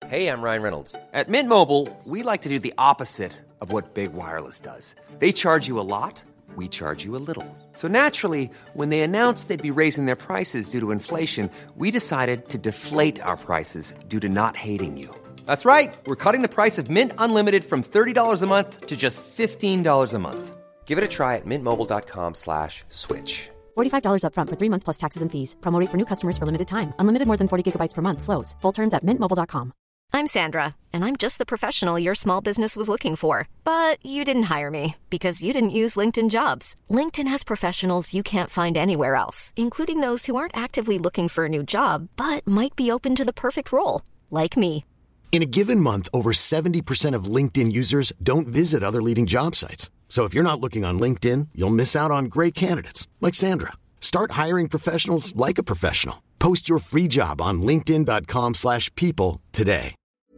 Hey, I'm Ryan Reynolds. At Mint Mobile, we like to do the opposite of what Big Wireless does. They charge you a lot, we charge you a little. So naturally, when they announced they'd be raising their prices due to inflation, we decided to deflate our prices due to not hating you. That's right. We're cutting the price of Mint Unlimited from $30 a month to just $15 a month. Give it a try at mintmobile.com/switch. $45 up front for 3 months plus taxes and fees. Promo rate for new customers for limited time. Unlimited more than 40 gigabytes per month. Slows full terms at mintmobile.com. I'm Sandra, and I'm just the professional your small business was looking for. But you didn't hire me because you didn't use LinkedIn Jobs. LinkedIn has professionals you can't find anywhere else, including those who aren't actively looking for a new job, but might be open to the perfect role, like me. In a given month, over 70% of LinkedIn users don't visit other leading job sites. So if you're not looking on LinkedIn, you'll miss out on great candidates like Sandra. Start hiring professionals like a professional. Post your free job on linkedin.com/people today.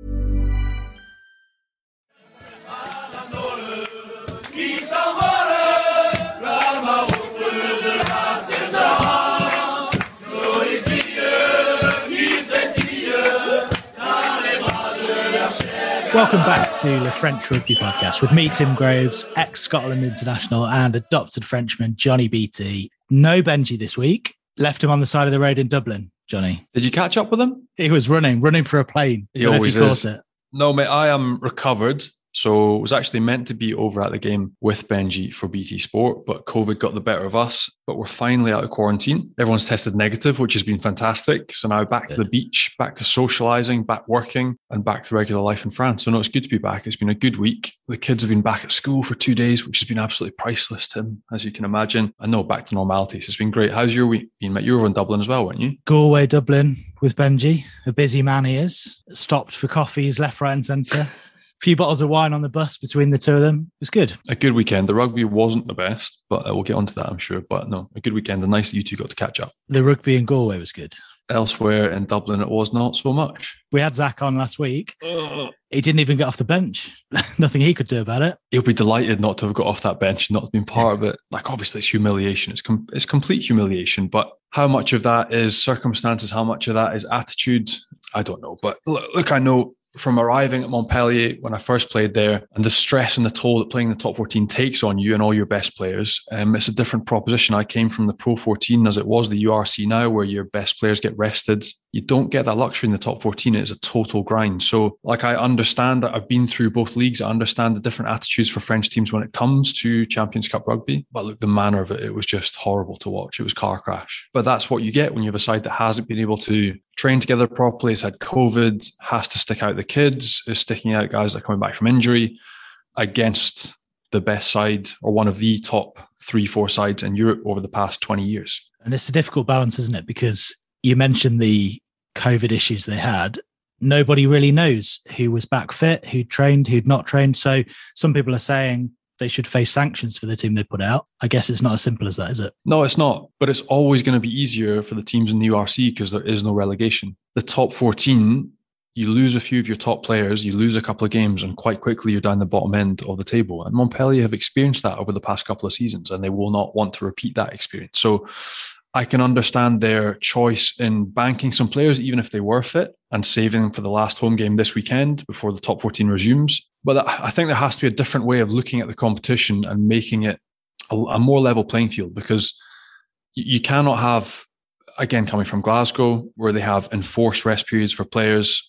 Welcome back to the French Rugby Podcast with me, Tim Groves, ex-Scotland international and adopted Frenchman, Johnny Beattie. No Benji this week. Left him on the side of the road in Dublin, Johnny. Did you catch up with him? He was running for a plane. He always is. No, mate, I am recovered. So was actually meant to be over at the game with Benji for BT Sport, but COVID got the better of us. But we're finally out of quarantine. Everyone's tested negative, which has been fantastic. So now back to the beach, back to socializing, back working, and back to regular life in France. So no, it's good to be back. It's been a good week. The kids have been back at school for 2 days, which has been absolutely priceless, Tim, as you can imagine. And no, back to normality. So it's been great. How's your week been, mate? You were over in Dublin as well, weren't you? Galway, Dublin with Benji. A busy man he is. Stopped for coffees left, right and centre. Few bottles of wine on the bus between the two of them. It was good. A good weekend. The rugby wasn't the best, but we'll get onto that, I'm sure. But no, a good weekend. And nice that you two got to catch up. The rugby in Galway was good. Elsewhere in Dublin, it was not so much. We had Zach on last week. He didn't even get off the bench. Nothing he could do about it. He'll be delighted not to have got off that bench and not to be part of it. Like, obviously, it's humiliation. It's complete humiliation. But how much of that is circumstances? How much of that is attitude? I don't know. But look, I know from arriving at Montpellier when I first played there and the stress and the toll that playing the top 14 takes on you and all your best players, it's a different proposition. I came from the Pro 14 as it was the URC now, where your best players get rested. You don't get that luxury in the top 14. It's a total grind. So like, I understand that I've been through both leagues. I understand the different attitudes for French teams when it comes to Champions Cup rugby. But look, the manner of it, it was just horrible to watch. It was car crash. But that's what you get when you have a side that hasn't been able to train together properly. It's had COVID, has to stick out the kids, is sticking out guys that are coming back from injury against the best side or one of the top 3-4 sides in Europe over the past 20 years. And it's a difficult balance, isn't it? Because you mentioned the COVID issues they had. Nobody really knows who was back fit, who trained, who'd not trained. So some people are saying they should face sanctions for the team they put out. I guess it's not as simple as that, is it? No, it's not. But it's always going to be easier for the teams in the URC because there is no relegation. The top 14, you lose a few of your top players, you lose a couple of games, and quite quickly you're down the bottom end of the table. And Montpellier have experienced that over the past couple of seasons, and they will not want to repeat that experience. So I can understand their choice in banking some players, even if they were fit, and saving them for the last home game this weekend before the top 14 resumes. But I think there has to be a different way of looking at the competition and making it a more level playing field, because you cannot have, again, coming from Glasgow, where they have enforced rest periods for players.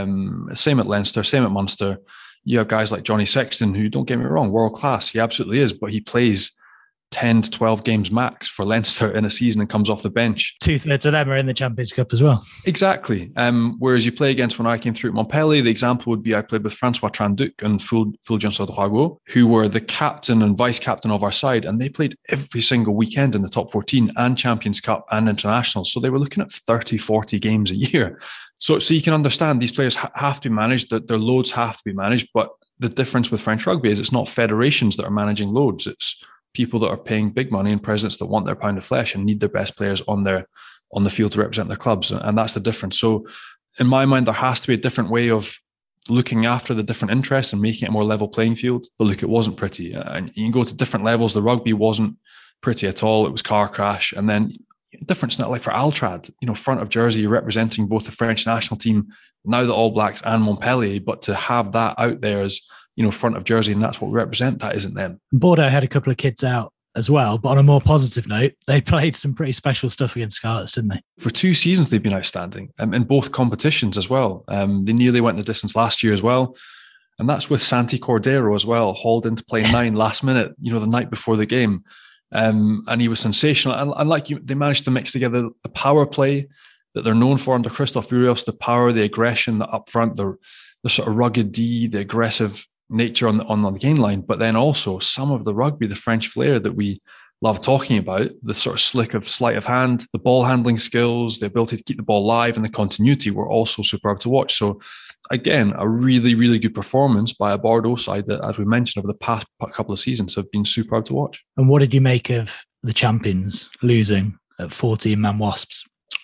Same at Leinster, same at Munster. You have guys like Johnny Sexton, who, don't get me wrong, world class. He absolutely is, but he plays 10 to 12 games max for Leinster in a season and comes off the bench. 2/3 of them are in the Champions Cup as well. Exactly. Whereas you play against, when I came through at Montpellier, the example would be I played with Francois Tranduc and Fulgence Ouedraogo, who were the captain and vice captain of our side, and they played every single weekend in the top 14 and Champions Cup and internationals. So they were looking at 30, 40 games a year. So you can understand these players have to be managed, that their loads have to be managed. But the difference with French rugby is it's not federations that are managing loads. It's people that are paying big money and presidents that want their pound of flesh and need their best players on the field to represent their clubs. And that's the difference. So in my mind, there has to be a different way of looking after the different interests and making it a more level playing field. But look, it wasn't pretty. And you can go to different levels. The rugby wasn't pretty at all. It was car crash. And then difference now, like for Altrad, front of jersey, you're representing both the French national team, now the All Blacks and Montpellier, but to have that out there as, front of jersey, and that's what we represent, that isn't them. Bordeaux had a couple of kids out as well, but on a more positive note, they played some pretty special stuff against Scarlets, didn't they? For 2 seasons, they've been outstanding in both competitions as well. They nearly went the distance last year as well. And that's with Santi Cordero as well, hauled into play 9 last minute, the night before the game. And he was sensational. And they managed to mix together the power play that they're known for under Christophe Urios, the power, the aggression, the upfront, the sort of rugged D, the aggressive nature on the gain line, but then also some of the rugby, the French flair that we love talking about, the sort of sleight of hand, the ball handling skills, the ability to keep the ball live, and the continuity were also superb to watch. So again, a really, really good performance by a Bordeaux side that, as we mentioned, over the past couple of seasons have been superb to watch. And what did you make of the champions losing at 14-man Wasps?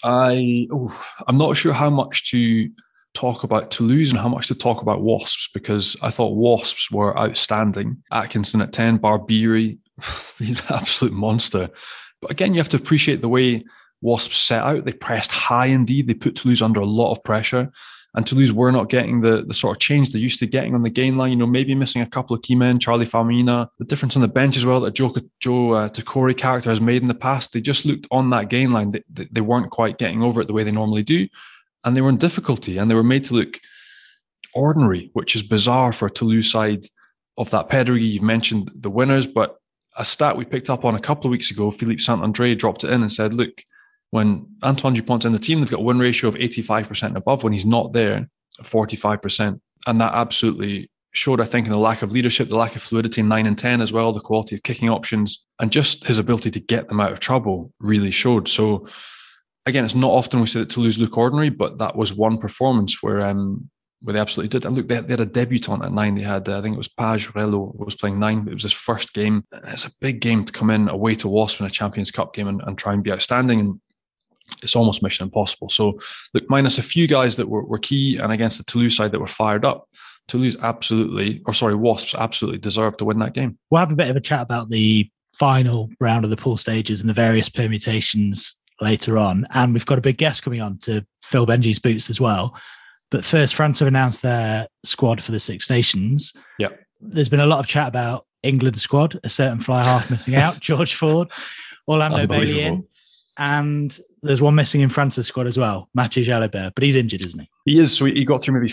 I'm not sure how much to talk about Toulouse and how much to talk about Wasps, because I thought Wasps were outstanding. Atkinson at 10, Barbieri, an absolute monster. But again, you have to appreciate the way Wasps set out. They pressed high indeed. They put Toulouse under a lot of pressure. And Toulouse were not getting the sort of change they're used to getting on the gain line, maybe missing a couple of key men, Charlie Famina, the difference on the bench as well that Joe Takori character has made in the past. They just looked on that gain line. They weren't quite getting over it the way they normally do. And they were in difficulty, and they were made to look ordinary, which is bizarre for a Toulouse side of that pedigree. You've mentioned the winners, but a stat we picked up on a couple of weeks ago, Philippe Saint-André dropped it in and said, look, when Antoine Dupont's in the team, they've got a win ratio of 85% and above. When he's not there, 45%. And that absolutely showed, I think, in the lack of leadership, the lack of fluidity in 9 and 10 as well, the quality of kicking options, and just his ability to get them out of trouble really showed. So again, it's not often we say that Toulouse look ordinary, but that was one performance where they absolutely did. And look, they had a debutant at 9. They had, I think it was Page Rello was playing 9. It was his first game. It's a big game to come in away to Wasps in a Champions Cup game and try and be outstanding. And it's almost mission impossible. So look, minus a few guys that were key, and against the Toulouse side that were fired up, Wasps absolutely deserved to win that game. We'll have a bit of a chat about the final round of the pool stages and the various permutations later on. And we've got a big guest coming on to fill Benji's boots as well. But first, France have announced their squad for the Six Nations. Yeah. There's been a lot of chat about England's squad, a certain fly half missing out, George Ford, Orlando Bailey in. And there's one missing in France's squad as well, Mathieu Jalibert, but he's injured, isn't he? He is. So he got through maybe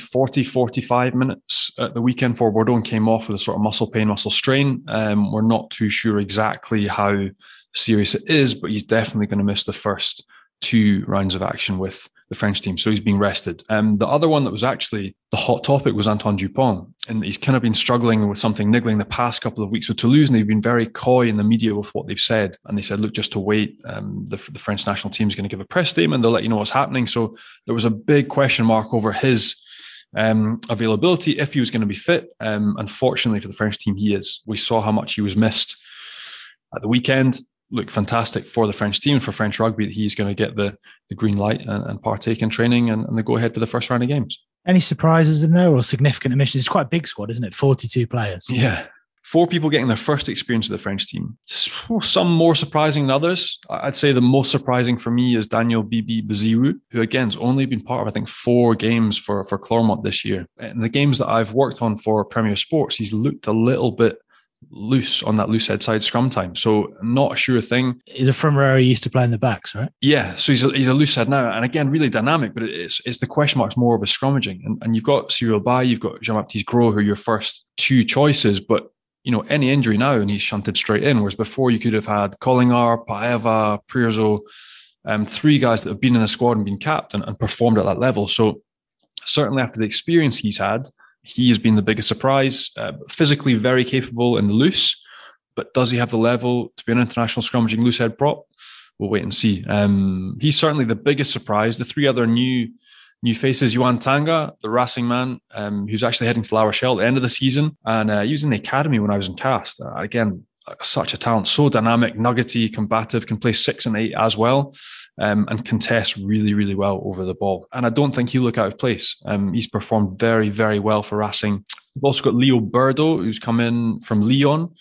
45 minutes at the weekend for Bordeaux and came off with a sort of muscle pain, muscle strain. We're not too sure exactly how serious it is, but he's definitely going to miss the first 2 rounds of action with the French team. So he's being rested. The other one that was actually the hot topic was Antoine Dupont. And he's kind of been struggling with something niggling the past couple of weeks with Toulouse. And they've been very coy in the media with what they've said. And they said, look, just to wait, the French national team is going to give a press statement. They'll let you know what's happening. So there was a big question mark over his availability, if he was going to be fit. Unfortunately for the French team, he is. We saw how much he was missed at the weekend. Look, fantastic for the French team, for French rugby, that he's going to get the green light and partake in training and the go ahead for the first round of games. Any surprises in there or significant omissions? It's quite a big squad, isn't it? 42 players. Yeah. 4 people getting their first experience of the French team. Some more surprising than others. I'd say the most surprising for me is Daniel Bibi Bazirou, who again has only been part of, I think, 4 games for Clermont this year. And the games that I've worked on for Premier Sports, he's looked a little bit loose on that loose head side scrum time. So not a sure thing. He's a from where he used to play in the backs, right? Yeah. So he's a loose head now. And again, really dynamic, but it's the question marks more of a scrummaging. And you've got Cyril Bay, you've got Jean-Baptiste Gros, who are your first 2 choices, but any injury now and he's shunted straight in. Whereas before you could have had Collingar, Paeva, Prierzo, 3 guys that have been in the squad and been capped and performed at that level. So certainly after the experience he's had, he has been the biggest surprise. Physically very capable in the loose, but does he have the level to be an international scrummaging loose head prop? We'll wait and see. He's certainly the biggest surprise. The 3 other new faces, Yuan Tanga, the Racing man, who's actually heading to La Rochelle at the end of the season, and he was in the academy when I was in Cast. Again, such a talent, so dynamic, nuggety, combative, can play 6 and 8 as well. And contest really, really well over the ball. And I don't think he'll look out of place. He's performed very, very well for Racing. We've also got Leo Burdo, who's come in from Lyon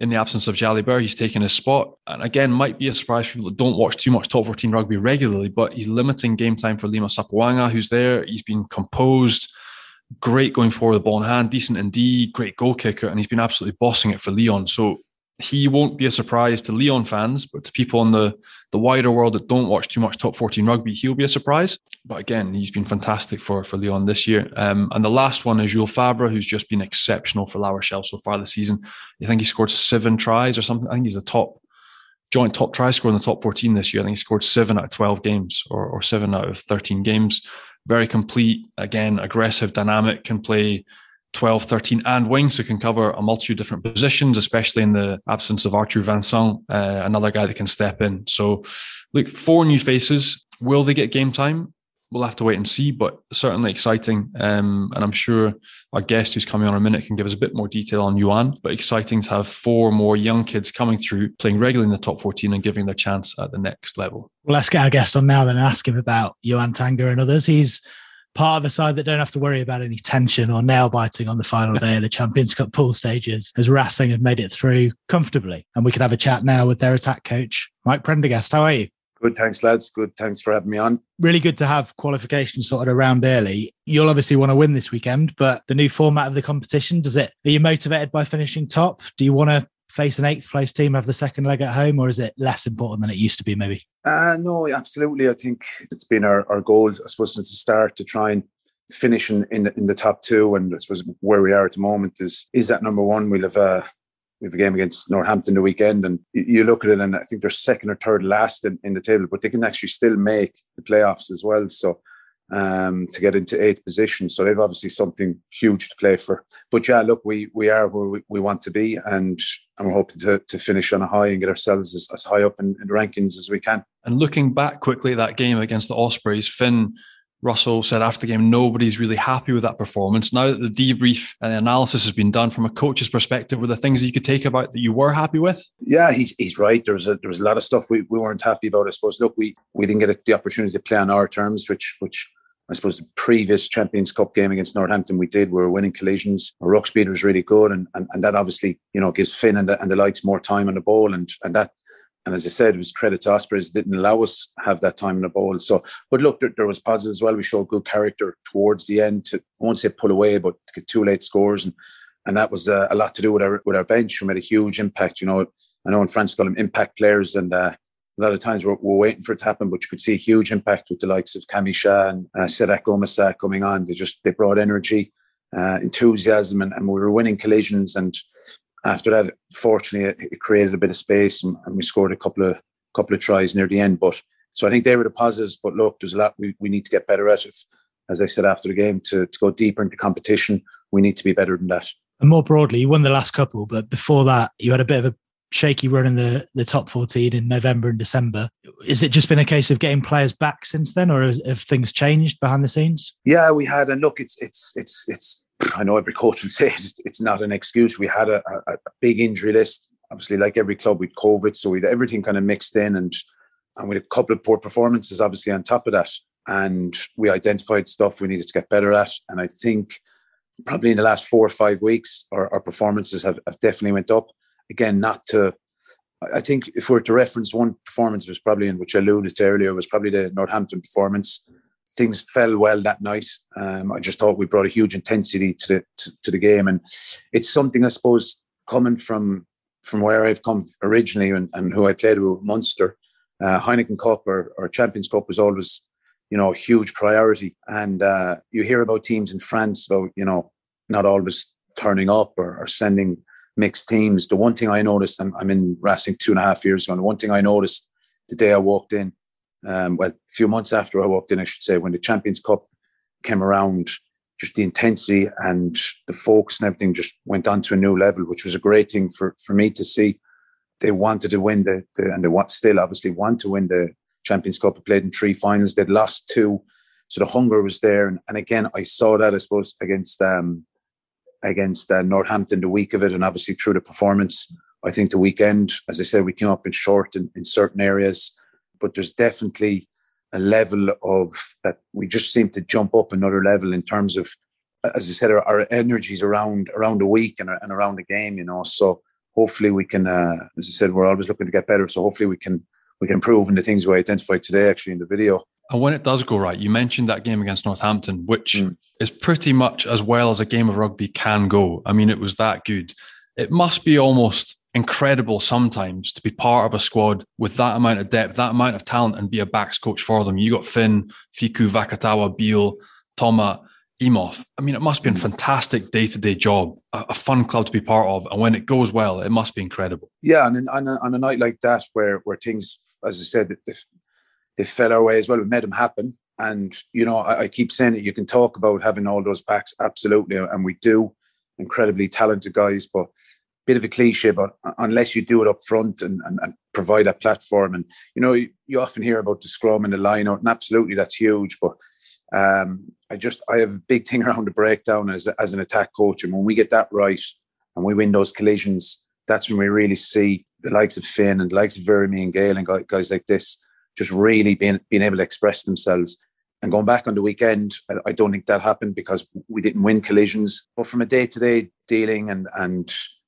in the absence of Jalibert, he's taken his spot. And again, might be a surprise for people that don't watch too much top 14 rugby regularly, but he's limiting game time for Lima Sapuanga, who's there. He's been composed, great going forward with the ball in hand, decent in D, great goal kicker, and he's been absolutely bossing it for Lyon. So he won't be a surprise to Lyon fans, but to people in the wider world that don't watch too much top 14 rugby, he'll be a surprise. But again, he's been fantastic for Lyon this year. And the last one is Jules Favre, who's just been exceptional for La Rochelle so far this season. I think he scored 7 tries or something. I think he's the joint top try scorer in the top 14 this year. I think he scored 7 out of 12 games or 7 out of 13 games. Very complete, again, aggressive, dynamic, can play 12, 13 and wing, so can cover a multitude of different positions, especially in the absence of Arthur Vincent, another guy that can step in. So look, 4 new faces. Will they get game time? We'll have to wait and see, but certainly exciting. And I'm sure our guest who's coming on in a minute can give us a bit more detail on Yuan, but exciting to have 4 more young kids coming through, playing regularly in the top 14 and giving their chance at the next level. Well, let's get our guest on now then and ask him about Yuan Tanga and others. He's part of the side that don't have to worry about any tension or nail biting on the final day of the Champions Cup pool stages, as Racing have made it through comfortably. And we can have a chat now with their attack coach, Mike Prendergast. How are you? Good, thanks, lads. Good, thanks for having me on. Really good to have qualification sorted around early. You'll obviously want to win this weekend, but the new format of the competition, are you motivated by finishing top? Do you want to face an 8th place team, have the second leg at home, or is it less important than it used to be maybe? No, absolutely. I think it's been our goal, I suppose, since the start to try and finish in the top 2. And I suppose where we are at the moment is that number 1. We have a game against Northampton the weekend, and you look at it and I think they're 2nd or 3rd last in the table, but they can actually still make the playoffs as well. So to get into 8th position. So they've obviously something huge to play for. But yeah, look, we are where we want to be, and we're hoping to finish on a high and get ourselves as high up in the rankings as we can. And looking back quickly at that game against the Ospreys, Finn Russell said after the game, nobody's really happy with that performance. Now that the debrief and the analysis has been done from a coach's perspective, were there things that you could take about that you were happy with? Yeah, he's right. There was a lot of stuff we weren't happy about. I suppose, look, we didn't get the opportunity to play on our terms, which I suppose the previous Champions Cup game against Northampton we were winning collisions. Our ruck speed was really good, and that obviously, gives Finn and the likes more time on the ball, and that. And as I said, it was credit to Ospreys, didn't allow us to have that time in the ball. So, but look, there was positive as well. We showed good character towards the end I won't say pull away, but to get 2 late scores. And that was a lot to do with our bench, who made a huge impact. I know in France call them impact players, and a lot of times we're waiting for it to happen, but you could see a huge impact with the likes of Camille Shah and Sedak Gomasa coming on. They brought energy, enthusiasm, and we were winning collisions. And after that, fortunately, it created a bit of space, and we scored a couple of tries near the end. But so I think they were the positives. But look, there's a lot we need to get better at. As I said after the game, to go deeper into competition, we need to be better than that. And more broadly, you won the last couple, but before that, you had a bit of a shaky run in the top 14 in November and December. Is it just been a case of getting players back since then, or have things changed behind the scenes? Yeah, we had. And look, it's. I know every coach will say it's not an excuse. We had a big injury list. Obviously, like every club, we'd COVID, so we'd everything kind of mixed in, and we had a couple of poor performances, obviously, on top of that. And we identified stuff we needed to get better at. And I think probably in the last 4 or 5 weeks, our performances have definitely went up. Again, I think if we were to reference one performance, was probably in which I alluded to earlier, was probably the Northampton performance. Things fell well that night. I just thought we brought a huge intensity to the game, and it's something I suppose coming from where I've come originally and who I played with Munster. Heineken Cup or Champions Cup was always, a huge priority. And you hear about teams in France about not always turning up or sending mixed teams. The one thing I noticed, I'm in Racing 2.5 years ago, and the one thing I noticed the day I walked in. A few months after I walked in, I should say, when the Champions Cup came around, just the intensity and the focus and everything just went on to a new level, which was a great thing for me to see. They wanted to win and they still obviously want to win the Champions Cup. They played in 3 finals. They'd lost 2. So the hunger was there. And again, I saw that, I suppose, against Northampton the week of it, and obviously through the performance. I think the weekend, as I said, we came up in short in certain areas. But there's definitely a level of that we just seem to jump up another level in terms of, as I said, our energies around the week and around the game, So hopefully we can, as I said, we're always looking to get better. So hopefully we can improve in the things we identified today, actually, in the video. And when it does go right, you mentioned that game against Northampton, which is pretty much as well as a game of rugby can go. I mean, it was that good. It must be almost incredible sometimes to be part of a squad with that amount of depth, that amount of talent, and be a backs coach for them. You got Finn, Fiku, Vakatawa, Beale, Toma, Imhoff. I mean, it must be a fantastic day-to-day job, a fun club to be part of. And when it goes well, it must be incredible. Yeah, and on a night like that where things, as I said, they fell our way as well. We made them happen. And, you know, I keep saying that you can talk about having all those backs, absolutely. And we do. Incredibly talented guys, but bit of a cliche, but unless you do it up front and provide a platform. And, you know, you often hear about the scrum and the line out, and absolutely that's huge. But I have a big thing around the breakdown as an attack coach. And when we get that right and we win those collisions, that's when we really see the likes of Finn and the likes of Veremy and Gale and guys like this just really being able to express themselves. And going back on the weekend, I don't think that happened because we didn't win collisions. But from a day-to-day dealing and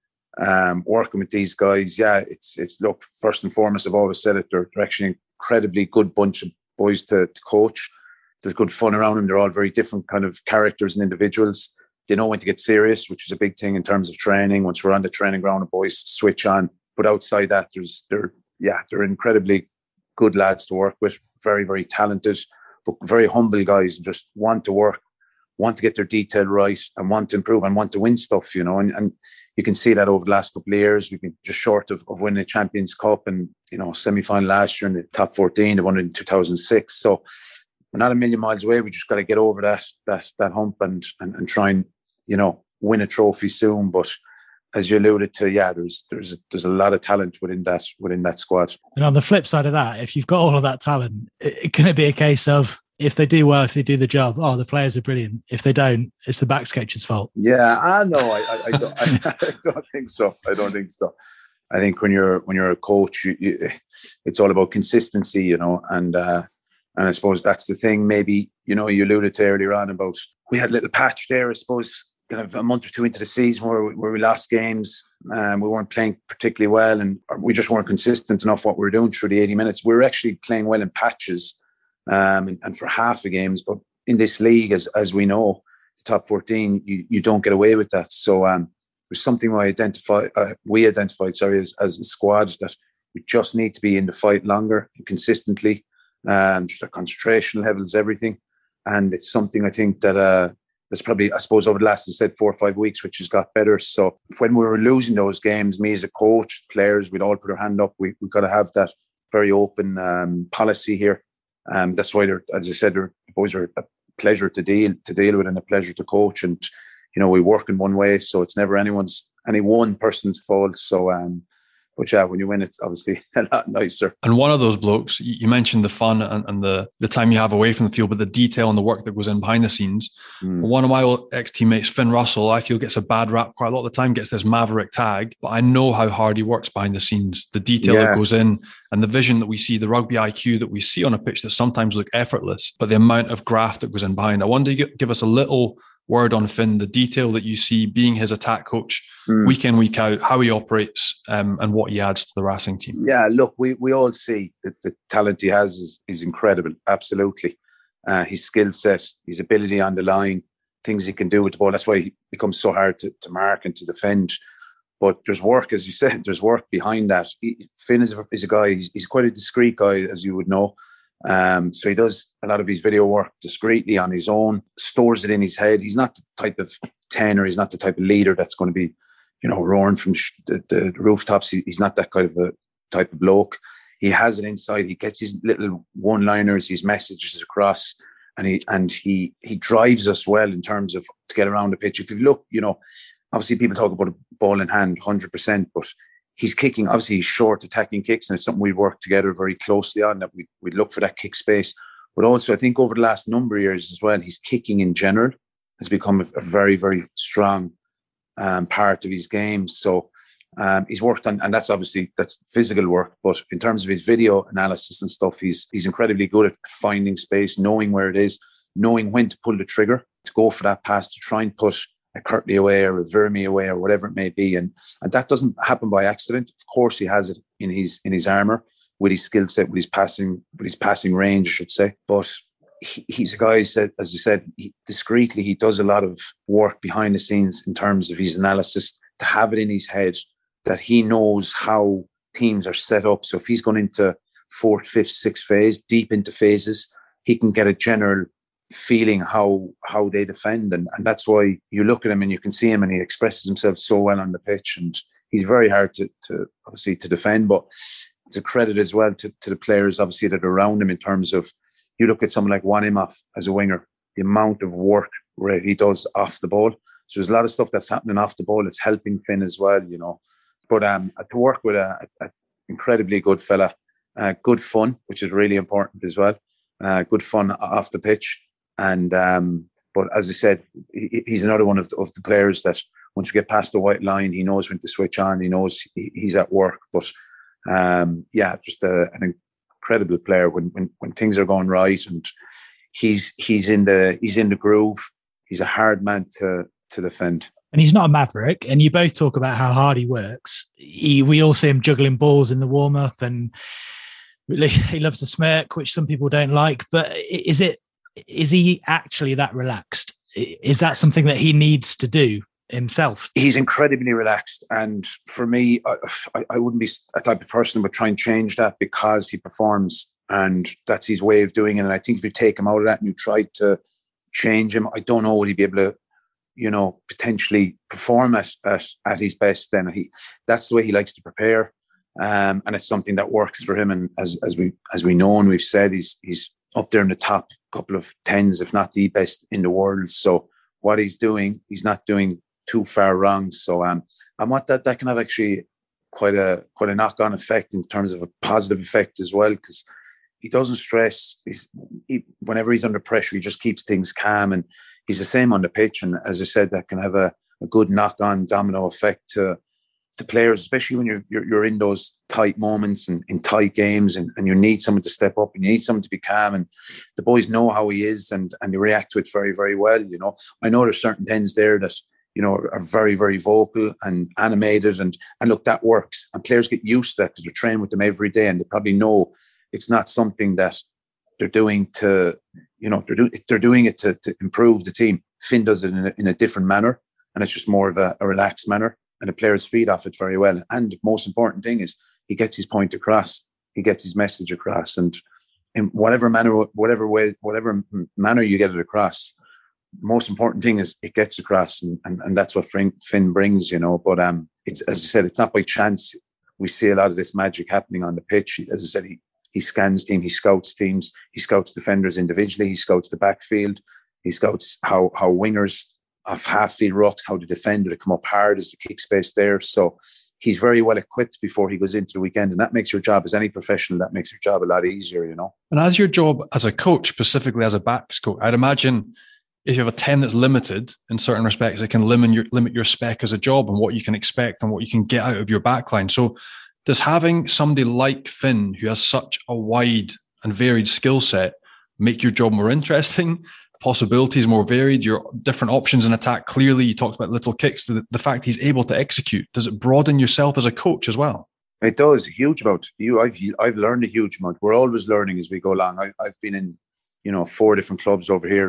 working with these guys, yeah, it's look, first and foremost, I've always said it, they're actually an incredibly good bunch of boys to coach. There's good fun around them. They're all very different kind of characters and individuals. They know when to get serious, which is a big thing in terms of training. Once we're on the training ground, the boys switch on. But outside that, they're incredibly good lads to work with, very, very talented, but very humble guys and just want to work, want to get their detail right and want to improve and want to win stuff, you know. And you can see that over the last couple of years. We've been just short of winning the Champions Cup and, you know, semi-final last year in the top 14, the one in 2006. So we're not a million miles away. We just got to get over that hump and try and, you know, win a trophy soon. But as you alluded to, yeah, there's a lot of talent within that squad. And on the flip side of that, if you've got all of that talent, can it be a case of if they do well, if they do the job, oh, the players are brilliant. If they don't, it's the backs coach's fault. Yeah, I know. I don't. I don't think so. I don't think so. I think when you're a coach, it's all about consistency, you know, and I suppose that's the thing. Maybe, you know, you alluded to earlier on about we had a little patch there, I suppose, kind of a month or two into the season where we lost games and we weren't playing particularly well and we just weren't consistent enough what we were doing through the 80 minutes. We were actually playing well in patches and for half the games. But in this league, as we know, the top 14, you don't get away with that. So it was something we identified as a squad that we just need to be in the fight longer and consistently, just our concentration levels, everything. And it's something I think that that's probably, I suppose, over the last, as I said, 4 or 5 weeks, which has got better. So when we were losing those games, me as a coach, players, we'd all put our hand up. We've got to have that very open policy here. That's why, as I said, the boys are a pleasure to deal with and a pleasure to coach. And, you know, we work in one way, so it's never any one person's fault. So, but yeah, when you win, it's obviously a lot nicer. And one of those blokes, you mentioned the fun and the time you have away from the field, but the detail and the work that goes in behind the scenes. One of my old ex-teammates, Finn Russell, I feel gets a bad rap quite a lot of the time, gets this maverick tag, but I know how hard he works behind the scenes, the detail that goes in and the vision that we see, the rugby IQ that we see on a pitch that sometimes look effortless, but the amount of graft that goes in behind. I wonder, you give us a little word on Finn, the detail that you see being his attack coach week in, week out, how he operates and what he adds to the Racing team. Yeah, look, we all see that the talent he has is incredible, absolutely. His skill set, his ability on the line, things he can do with the ball. That's why he becomes so hard to mark and to defend. But there's work, as you said, there's work behind that. Finn is a guy, he's quite a discreet guy, as you would know. So he does a lot of his video work discreetly on his own, stores it in his head. He's not the type of tenor, he's not the type of leader that's going to be, you know, roaring from the rooftops. He's not that kind of a type of bloke. He has it inside. He gets his little one-liners, his messages across, and he drives us well in terms of to get around the pitch. If you look, you know, obviously people talk about a ball in hand, 100%, but he's kicking, obviously he's short attacking kicks, and it's something we work together very closely on, that we'd look for that kick space. But also I think over the last number of years as well, his kicking in general has become a very, very strong part of his game. So he's worked on, and that's physical work, but in terms of his video analysis and stuff, he's incredibly good at finding space, knowing where it is, knowing when to pull the trigger, to go for that pass, to try and put Kirtley away or a Vermi away or whatever it may be. And that doesn't happen by accident. Of course, he has it in his armour with his skill set, with his passing range, I should say. But he's a guy, as you said, discreetly, he does a lot of work behind the scenes in terms of his analysis, to have it in his head that he knows how teams are set up. So if he's gone into fourth, fifth, sixth phase, deep into phases, he can get a general feeling how they defend. And that's why you look at him and you can see him and he expresses himself so well on the pitch. And he's very hard to obviously to defend, but it's a credit as well to the players obviously that are around him, in terms of, you look at someone like Juan Imhoff as a winger, the amount of work where he does off the ball. So there's a lot of stuff that's happening off the ball. It's helping Finn as well, you know. But to work with a incredibly good fella, good fun, which is really important as well. Good fun off the pitch. And but as I said, he's another one of the players that once you get past the white line, he knows when to switch on. He knows he's at work. But just an incredible player when things are going right, and he's in the groove. He's a hard man to defend. And he's not a maverick. And you both talk about how hard he works. We all see him juggling balls in the warm up, and really he loves to smirk, which some people don't like. But is he actually that relaxed? Is that something that he needs to do himself? He's incredibly relaxed. And for me, I wouldn't be a type of person who would try and change that, because he performs and that's his way of doing it. And I think if you take him out of that and you try to change him, I don't know, would he be able to, you know, potentially perform at his best. Then that's the way he likes to prepare. And it's something that works for him. And as we know and we've said, he's up there in the top couple of tens, if not the best in the world. So what he's doing, he's not doing too far wrong. So I want that can have actually quite a knock-on effect in terms of a positive effect as well, because he doesn't stress. Whenever he's under pressure, he just keeps things calm, and he's the same on the pitch. And as I said, that can have a good knock-on domino effect to players, especially when you're in those tight moments and in tight games, and you need someone to step up and you need someone to be calm. And the boys know how he is, and they react to it very, very well. You know, I know there's certain tens there that, you know, are very, very vocal and animated, and look, that works. And players get used to that because they're training with them every day, and they probably know it's not something that they're doing to, you know, they're doing it to improve the team. Finn does it in a different manner, and it's just more of a relaxed manner, and the players feed off it very well. And the most important thing is he gets his point across, he gets his message across, and in whatever manner you get it across, the most important thing is it gets across, and that's what Finn brings, you know. But it's, as I said, it's not by chance we see a lot of this magic happening on the pitch. As I said, he scans teams, he scouts teams, he scouts defenders individually, he scouts the backfield, he scouts how wingers of half-field rucks, how to defend, to come up hard, is the kick space there. So he's very well equipped before he goes into the weekend, and that makes your job, as any professional, that makes your job a lot easier, you know. And as your job as a coach, specifically as a backs coach, I'd imagine if you have a 10 that's limited in certain respects, it can limit your spec as a job and what you can expect and what you can get out of your backline. So does having somebody like Finn, who has such a wide and varied skill set, make your job more interesting, possibilities more varied, your different options in attack? Clearly, you talked about little kicks. The fact he's able to execute, does it broaden yourself as a coach as well? It does, a huge amount. I've learned a huge amount. We're always learning as we go along. I've been in, you know, 4 different clubs over here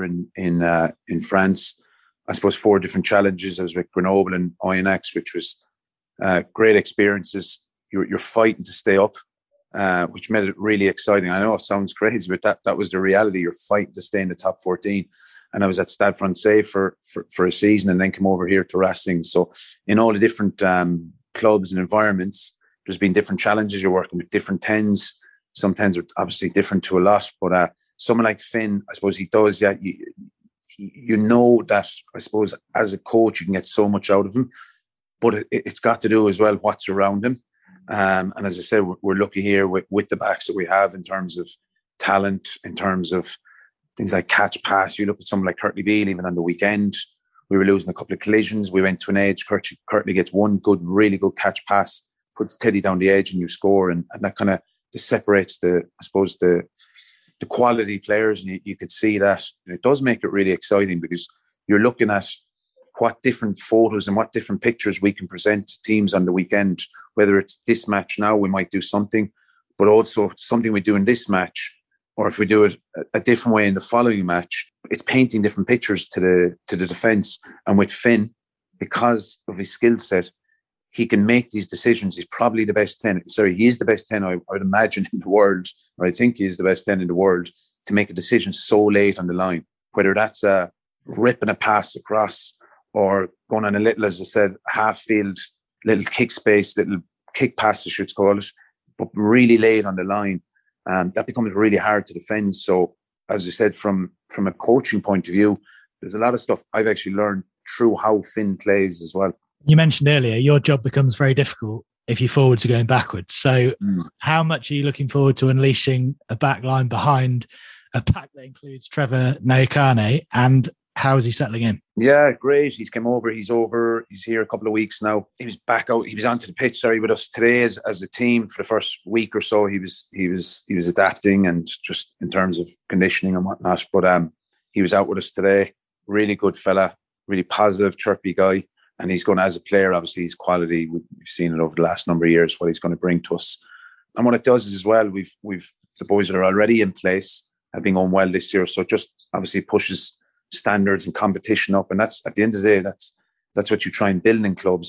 in France. I suppose 4 different challenges. I was with Grenoble and Oyonnax, which was great experiences. You're fighting to stay up, which made it really exciting. I know it sounds crazy, but that was the reality. You're fighting to stay in the top 14. And I was at Stade Francais for a season, and then come over here to Racing. So in all the different clubs and environments, there's been different challenges. You're working with different tens. Some tens are obviously different to a lot, but someone like Finn, I suppose he does. Yeah, you know that, I suppose, as a coach, you can get so much out of him, but it's got to do as well what's around him. And as I said, we're lucky here with the backs that we have in terms of talent, in terms of things like catch pass. You look at someone like Kirtley Beale, even on the weekend, we were losing a couple of collisions. We went to an edge. Kirtley gets one really good catch pass, puts Teddy down the edge, and you score. And that kind of just separates the quality players. And you could see that. And it does make it really exciting, because you're looking at what different photos and what different pictures we can present to teams on the weekend. Whether it's this match now, we might do something, but also something we do in this match, or if we do it a different way in the following match, it's painting different pictures to the defence. And with Finn, because of his skill set, he can make these decisions. He's probably the best 10. Sorry, he is the best 10, I would imagine, in the world, or I think he is the best 10 in the world, to make a decision so late on the line. Whether that's ripping a pass across or going on a little, as I said, half field, little kick space, little kick pass, I should call it, but really late on the line. That becomes really hard to defend. So, as I said, from a coaching point of view, there's a lot of stuff I've actually learned through how Finn plays as well. You mentioned earlier, your job becomes very difficult if your forwards are going backwards. So how much are you looking forward to unleashing a back line behind a pack that includes Trevor Nyakane, and how is he settling in? Yeah, great. He's come over. He's here a couple of weeks now. He was back out. He was onto the pitch, with us today as a team for the first week or so. He was adapting, and just in terms of conditioning and whatnot. But he was out with us today. Really good fella, really positive, chirpy guy. And he's going to, as a player, obviously his quality, we've seen it over the last number of years, what he's going to bring to us. And what it does is, as well, we've the boys that are already in place have been going well this year. So it just obviously pushes standards and competition up. And that's, at the end of the day, that's what you try and build in clubs.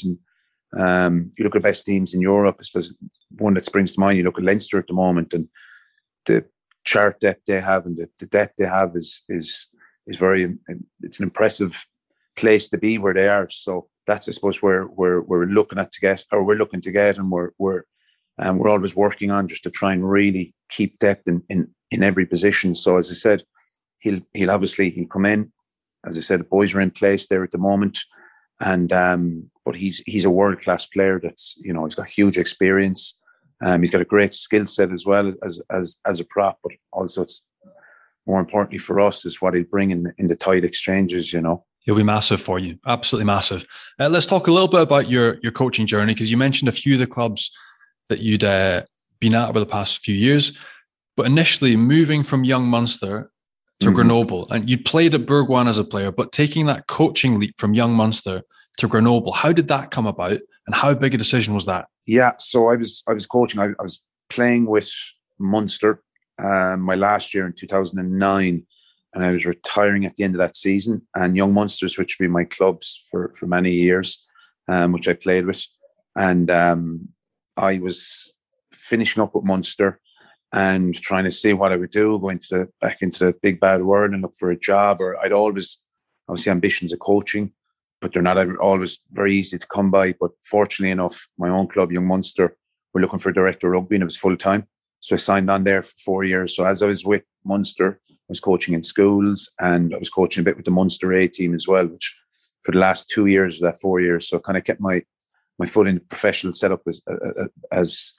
And you look at best teams in Europe, I suppose one that springs to mind, you look at Leinster at the moment, and the chart depth they have and the depth they have is very, it's an impressive place to be where they are. So that's, I suppose, where we're looking to get, and we're always working on, just to try and really keep depth in every position. So, as I said, he'll come in. As I said, the boys are in place there at the moment, and but he's a world class player. That's, he's got huge experience. He's got a great skill set as well as a prop, but also, it's more importantly for us, is what he'll bring in the tight exchanges. He'll be massive for you. Absolutely massive. Let's talk a little bit about your coaching journey, because you mentioned a few of the clubs that you'd been at over the past few years. But initially, moving from Young Munster to Grenoble, and you'd played at Bourgoin as a player, but taking that coaching leap from Young Munster to Grenoble, how did that come about, and how big a decision was that? Yeah, so I was coaching. I was playing with Munster my last year in 2009. And I was retiring at the end of that season. And Young Munsters, which would be my clubs for many years, which I played with. And I was finishing up with Munster and trying to see what I would do, go back into the big bad world and look for a job. Or I'd always, obviously, ambitions of coaching, but they're not always very easy to come by. But fortunately enough, my own club, Young Munster, were looking for a director of rugby, and it was full time. So I signed on there for 4 years. So as I was with Munster, I was coaching in schools, and I was coaching a bit with the Munster A team as well, which for the last 2 years of that 4 years. So I kind of kept my foot in the professional setup as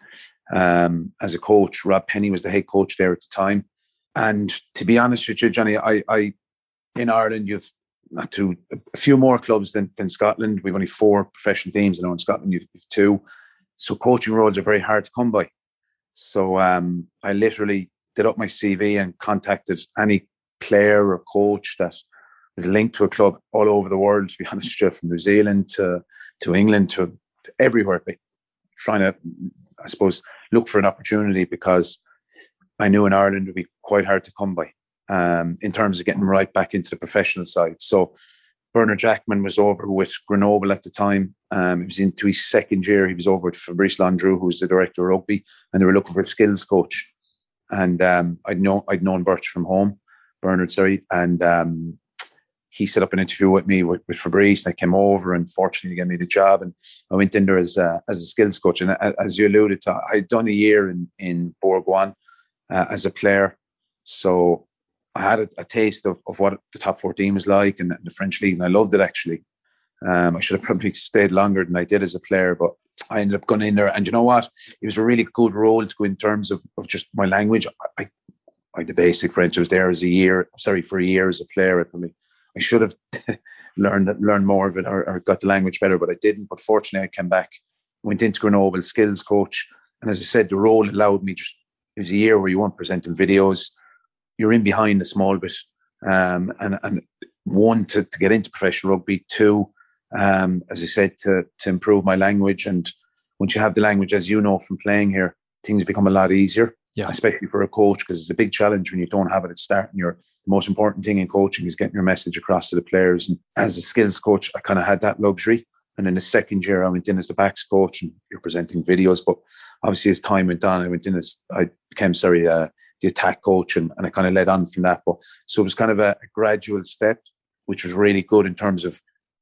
a coach. Rob Penny was the head coach there at the time. And to be honest with you, Johnny, I in Ireland, you've a few more clubs than Scotland. We've only 4 professional teams. I know in Scotland you've 2. So coaching roles are very hard to come by. So I literally did up my CV and contacted any player or coach that is linked to a club all over the world, to be honest with you, from New Zealand to England to everywhere, trying to, I suppose, look for an opportunity, because I knew in Ireland it would be quite hard to come by in terms of getting right back into the professional side. So Bernard Jackman was over with Grenoble at the time. He was into his second year. He was over with Fabrice Landru, who was the director of rugby, and they were looking for a skills coach. And I'd known Bernard, and he set up an interview with me with Fabrice, and I came over, and fortunately gave me the job, and I went in there as a skills coach. And as you alluded to, I'd done a year in Bourgoin as a player, so I had a taste of what the top 14 was like, and the French league, and I loved it, actually. I should have probably stayed longer than I did as a player, but I ended up going in there. And you know what? It was a really good role to go in terms of just my language. I the basic French. I was there for a year as a player. I should have learned more of it or got the language better, but I didn't. But fortunately, I came back, went into Grenoble, skills coach. And as I said, the role allowed me it was a year where you weren't presenting videos. You're in behind a small bit. And one, to get into professional rugby. 2, as I said, to improve my language. And once you have the language, as you know from playing here, things become a lot easier, especially for a coach, because it's a big challenge when you don't have it at start. And the most important thing in coaching is getting your message across to the players. And as a skills coach, I kind of had that luxury. And in the second year, I went in as the backs coach, and you're presenting videos. But obviously, as time went on, I became the attack coach, and I kind of led on from that. But so it was kind of a gradual step, which was really good in terms of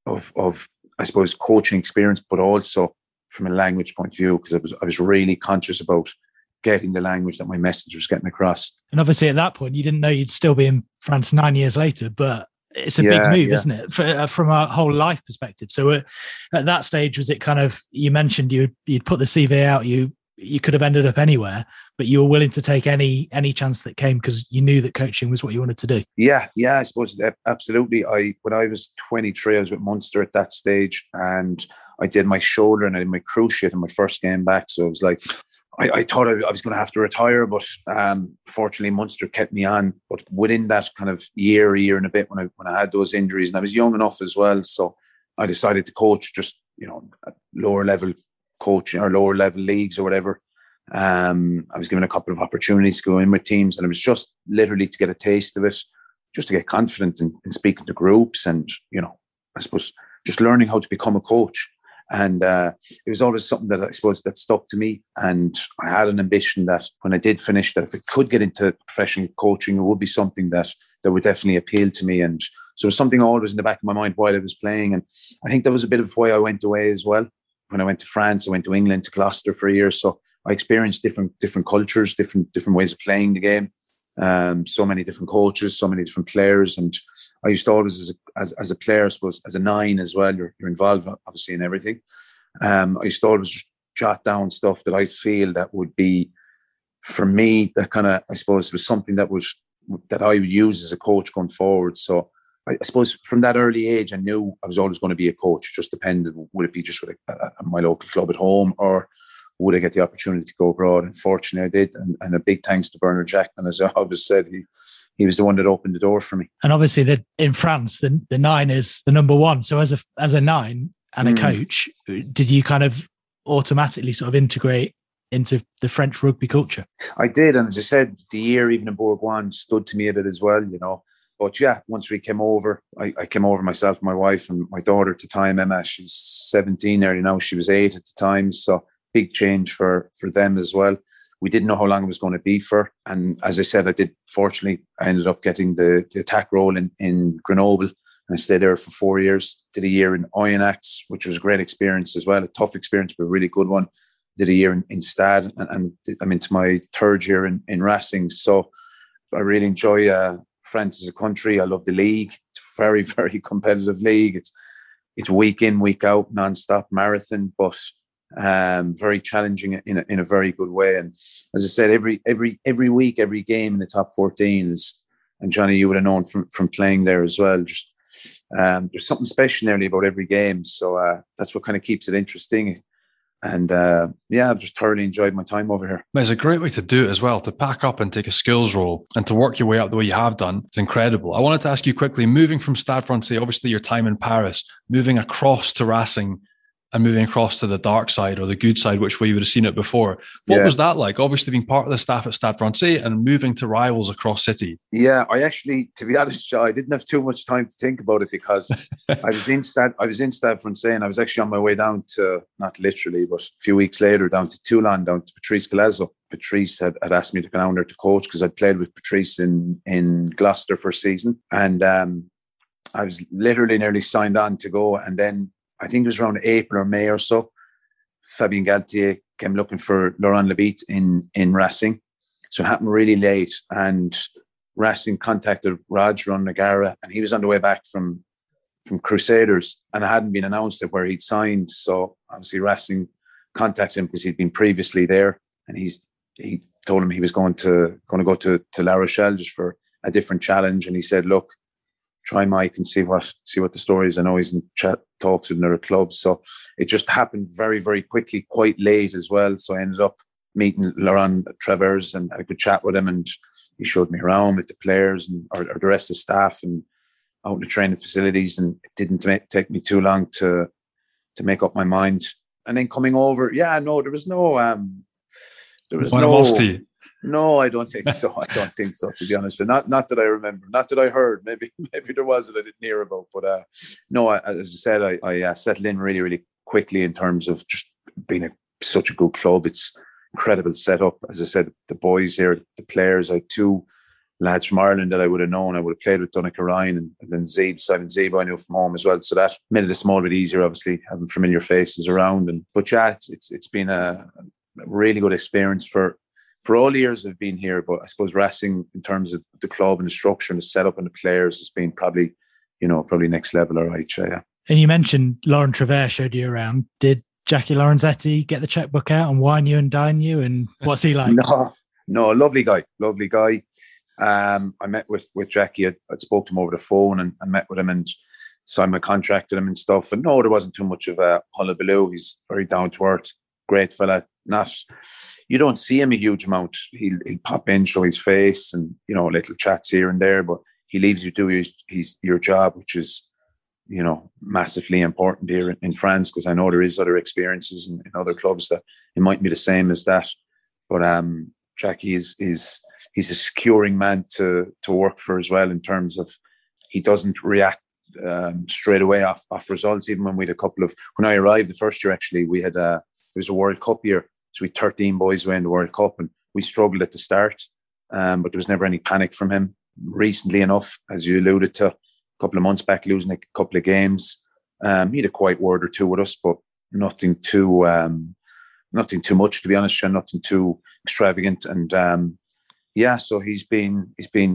I suppose coaching experience, but also from a language point of view, because I was really conscious about getting the language that my message was getting across. And obviously, at that point, you didn't know you'd still be in France 9 years later, but it's a big move, isn't it, from a whole life perspective? So at that stage, was it kind of, you mentioned you'd put the CV out, you could have ended up anywhere, but you were willing to take any chance that came because you knew that coaching was what you wanted to do? Yeah, I suppose absolutely. When I was 23, I was with Munster at that stage, and I did my shoulder and I did my cruciate in my first game back. So it was like, I thought I was going to have to retire, but fortunately Munster kept me on. But within that kind of year and a bit, when I had those injuries, and I was young enough as well, so I decided to coach just lower level coaching or lower level leagues or whatever. I was given a couple of opportunities to go in with teams, and it was just literally to get a taste of it, just to get confident in speaking to groups, and I suppose just learning how to become a coach. And it was always something that I suppose that stuck to me. And I had an ambition that when I did finish, that if I could get into professional coaching, it would be something that would definitely appeal to me. And so it was something always in the back of my mind while I was playing. And I think that was a bit of why I went away as well. When I went to France, I went to England, to Gloucester for a year. So I experienced different cultures, different ways of playing the game. So many different coaches, so many different players. And I used to always, as a player, I suppose, as a 9 as well, you're involved obviously in everything. I used to always just jot down stuff that I feel that would be, for me, that kind of, I suppose, was something that I would use as a coach going forward. So I suppose from that early age, I knew I was always going to be a coach. It just depended, would it be just with my local club at home, or would I get the opportunity to go abroad? And fortunately I did. And a big thanks to Bernard Jackman, as I always said, he was the one that opened the door for me. And obviously in France, the 9 is the number 1. So as a 9 and a coach, did you kind of automatically sort of integrate into the French rugby culture? I did. And as I said, the year even in Bourgoin stood to me a bit as well, But yeah, once we came over, I came over myself, my wife and my daughter at the time, Emma. She's 17 nearly now. She was 8 at the time. So big change for them as well. We didn't know how long it was going to be for. And as I said, I ended up getting the attack role in Grenoble. And I stayed there for 4 years. Did a year in Oyonnax, which was a great experience as well. A tough experience, but a really good one. Did a year in Stade. And I'm into my 3rd year in Racing. So I really enjoy France as a country. I love the league. It's a very, very competitive league. It's week in, week out, non-stop marathon, but very challenging in a very good way. And as I said, every week, every game in the top 14 is, and Johnny, you would have known from playing there as well, just there's something special nearly about every game. So that's what kind of keeps it interesting. And I've just thoroughly enjoyed my time over here. It's a great way to do it as well, to pack up and take a skills role and to work your way up the way you have done. It's incredible. I wanted to ask you quickly, moving from Stade Francais, obviously your time in Paris, moving across to Racing and moving across to the dark side or the good side, which way you would have seen it before. What was that like? Obviously being part of the staff at Stade Francais and moving to rivals across city. Yeah, I actually, to be honest, I didn't have too much time to think about it because I was in Stade Francais and I was actually on my way down to, not literally, but a few weeks later, down to Toulon, down to Patrice Galazzo. Patrice had asked me to go down there to coach because I'd played with Patrice in Gloucester for a season. And I was literally nearly signed on to go. And then I think it was around April or May or so, Fabien Galtier came looking for Laurent Lebitte in Racing. So it happened really late, and Racing contacted Roger Nagara, and he was on the way back from Crusaders, and it hadn't been announced where he'd signed. So obviously Racing contacted him because he'd been previously there, and he told him he was going to go to La Rochelle just for a different challenge. And he said, look, try Mike and see what the story is. I know he's in talks with another club. So it just happened very, very quickly, quite late as well. So I ended up meeting Laurent Travers and I had a good chat with him, and he showed me around with the players or the rest of the staff. And out in the training facilities, and it didn't take me too long to make up my mind. And then coming over, there was no animosity. No, I don't think so. To be honest, and not that I remember, not that I heard. Maybe there was that I didn't hear about. But no, as I said, I settled in really, really quickly in terms of just being such a good club. It's incredible setup. As I said, the boys here, the players. I had 2 lads from Ireland that I would have known. I would have played with Donnacha Ryan, and then Simon Zeeb I knew from home as well. So that made it a small bit easier, obviously, having familiar faces around. But it's been a really good experience for all the years I've been here. But I suppose Racing, in terms of the club and the structure and the setup and the players, has been probably next level. All right, yeah. And you mentioned Lauren Travers showed you around. Did Jackie Lorenzetti get the checkbook out and wine you and dine you? And what's he like? No, lovely guy. I met with Jackie. I'd spoke to him over the phone and met with him and signed my contract with him and stuff. And no, there wasn't too much of a hullabaloo. He's very down to earth, great fella. You don't see him a huge amount. He'll pop in, show his face, and little chats here and there. But he leaves you do your job, which is massively important here in France, because I know there is other experiences in other clubs that it might be the same as that. But Jackie he's a securing man to work for as well, in terms of he doesn't react straight away off results. Even when we had when I arrived the first year, actually, we had it was a World Cup year, so we had 13 boys away in the World Cup, and we struggled at the start, but there was never any panic from him. Recently enough, as you alluded to, a couple of months back, losing a couple of games, he had a quiet word or two with us, but nothing too much, to be honest, nothing too extravagant. And so he's been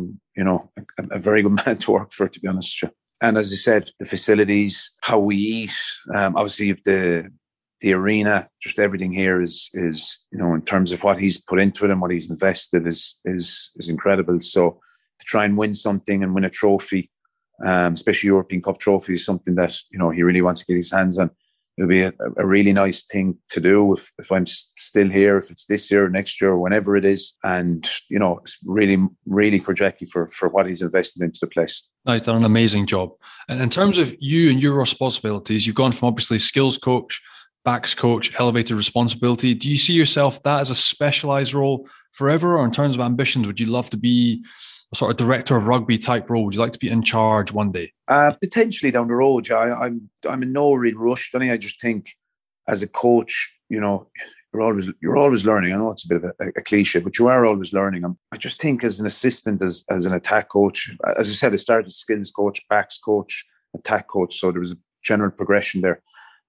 a very good man to work for, to be honest. And as I said, the facilities, how we eat, obviously if the arena, just everything here is in terms of what he's put into it and what he's invested is incredible. So to try and win something and win a trophy, especially European Cup trophy, is something that he really wants to get his hands on. It'll be a really nice thing to do if I'm still here, if it's this year or next year or whenever it is. And, it's really, really for Jackie for what he's invested into the place. No, he's done an amazing job. And in terms of you and your responsibilities, you've gone from obviously skills coach, backs coach, elevated responsibility. Do you see yourself that as a specialised role forever? Or in terms of ambitions, would you love to be a sort of director of rugby type role? Would you like to be in charge one day? Potentially down the road. I'm in no real rush, Danny. I just think as a coach, you're always learning. I know it's a bit of a cliche, but you are always learning. I just think as an assistant, as an attack coach, as I said, I started as skills coach, backs coach, attack coach. So there was a general progression there.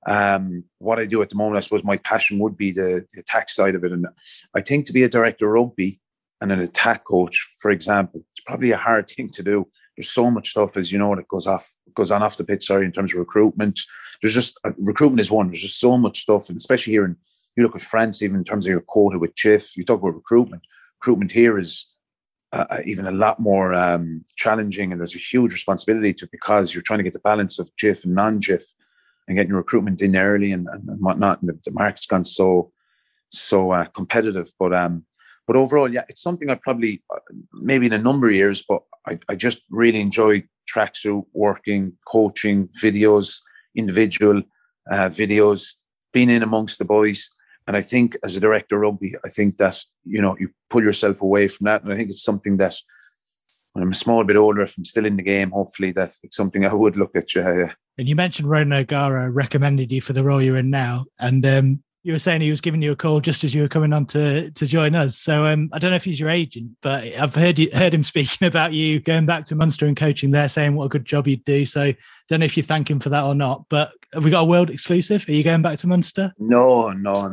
What I do at the moment, I suppose my passion would be the attack side of it. And I think to be a director of rugby and an attack coach, for example, it's probably a hard thing to do. There's so much stuff, as you know, that goes on off the pitch, in terms of recruitment. There's just, recruitment is one. There's just so much stuff. And especially here you look at France, even in terms of your quota with GIF, you talk about recruitment. Recruitment here is even a lot more challenging, and there's a huge responsibility to it, because you're trying to get the balance of GIF and non-GIF and getting your recruitment in early and whatnot. And the market's gone so competitive. But overall, yeah, it's something I probably, maybe in a number of years, but I just really enjoy tracksuit, working, coaching, videos, individual videos, being in amongst the boys. And I think as a director of rugby, I think that, you pull yourself away from that. And I think it's something that when I'm a small bit older, if I'm still in the game, hopefully that it's something I would look at. Yeah. And you mentioned Ronan O'Gara recommended you for the role you're in now. And you were saying he was giving you a call just as you were coming on to join us. So I don't know if he's your agent, but I've heard him speaking about you going back to Munster and coaching there, saying what a good job you'd do. So I don't know if you thank him for that or not, but have we got a world exclusive? Are you going back to Munster? No.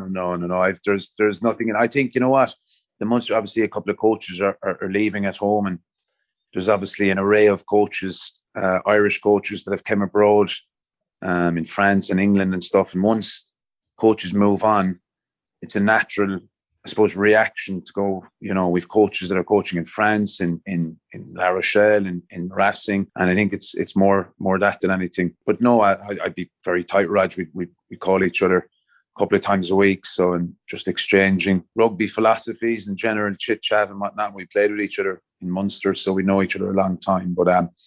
There's nothing. And I think, you know what? The Munster, obviously a couple of coaches are leaving at home, and there's obviously an array of coaches, Irish coaches that have come abroad in France and England and stuff. And once coaches move on, it's a natural, I suppose, reaction to go, we've coaches that are coaching in France, in La Rochelle, in Racing. And I think it's more that than anything. But no, I'd be very tight, Raj. We call each other a couple of times a week. So, and just exchanging rugby philosophies and general chit chat and whatnot. We played with each other in Munster, so we know each other a long time. But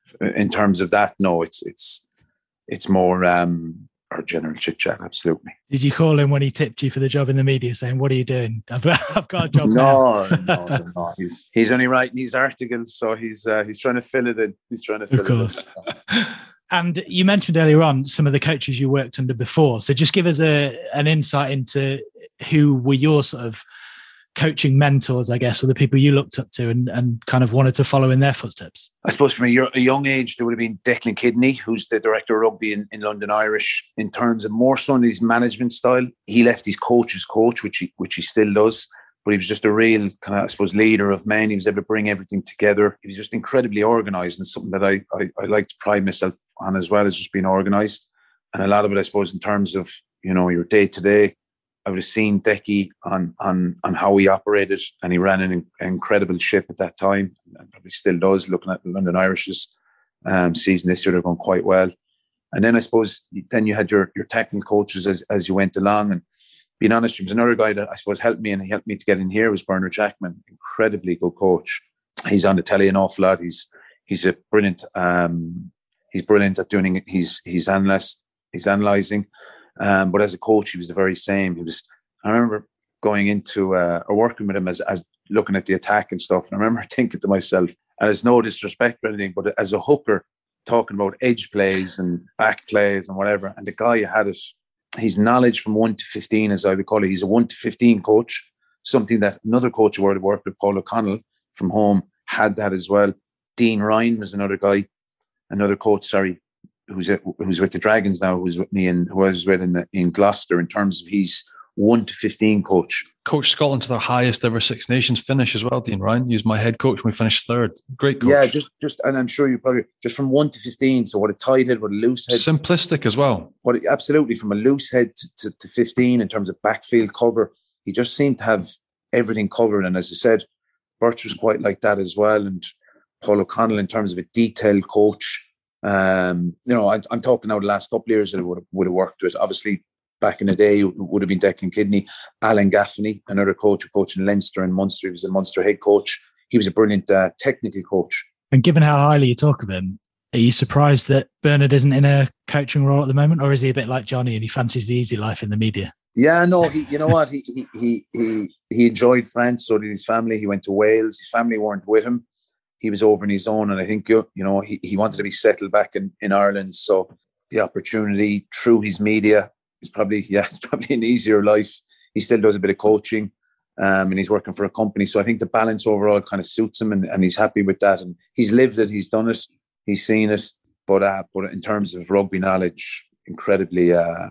in terms of that, no, it's more our general chit chat. Absolutely. Did you call him when he tipped you for the job in the media, saying, "What are you doing? I've got a job"? No. He's only writing these articles, so he's trying to fill it in. Of course. And you mentioned earlier on some of the coaches you worked under before. So just give us an insight into who were your sort of coaching mentors, I guess, or the people you looked up to and kind of wanted to follow in their footsteps. I suppose from a young age, there would have been Declan Kidney, who's the director of rugby in London Irish. In terms of more so in his management style, he left his coach's coach, which he still does. But he was just a real kind of, I suppose, leader of men. He was able to bring everything together. He was just incredibly organised, and something that I like to pride myself on as well, as just being organised. And a lot of it, I suppose, in terms of, your day to day, I would have seen Decky on how he operated, and he ran an incredible ship at that time, and probably still does. Looking at the London Irish's season this year, they're going quite well. And then I suppose then you had your technical coaches as you went along. And being honest, there was another guy that I suppose helped me to get in here was Bernard Jackman, incredibly good coach. He's on the telly an awful lot. He's a brilliant. He's brilliant at doing it. He's analysing. But as a coach, he was the very same. I remember going into or working with him as looking at the attack and stuff. And I remember thinking to myself, and there's no disrespect or anything, but as a hooker, talking about edge plays and back plays and whatever. And the guy had it, his knowledge from 1 to 15, as I would call it. He's a 1 to 15 coach, something that another coach who I worked with, Paul O'Connell from home, had that as well. Dean Ryan was another coach, who's with the Dragons now, who I was with in Gloucester, in terms of he's 1 to 15 coach. Coached Scotland to their highest ever Six Nations finish as well, Dean Ryan. He was my head coach when we finished third. Great coach. Yeah, just and I'm sure you probably, just from 1 to 15, so what a tight head, what a loose head. Simplistic as well. Absolutely, from a loose head to 15 in terms of backfield cover. He just seemed to have everything covered. And as I said, Birch was quite like that as well. And Paul O'Connell, in terms of a detailed coach, I'm talking now the last couple of years that I would have worked with. Obviously, back in the day, it would have been Declan Kidney. Alan Gaffney, another coach who coached in Leinster and Munster. He was a Munster head coach. He was a brilliant technical coach. And given how highly you talk of him, are you surprised that Bernard isn't in a coaching role at the moment, or is he a bit like Johnny and he fancies the easy life in the media? Yeah, no, you know what? He enjoyed France, so did his family. He went to Wales. His family weren't with him. He was over on his own, and I think he wanted to be settled back in Ireland. So the opportunity through his media is probably an easier life. He still does a bit of coaching, and he's working for a company. So I think the balance overall kind of suits him, and he's happy with that. And he's lived it, he's done it, he's seen it. But in terms of rugby knowledge, incredibly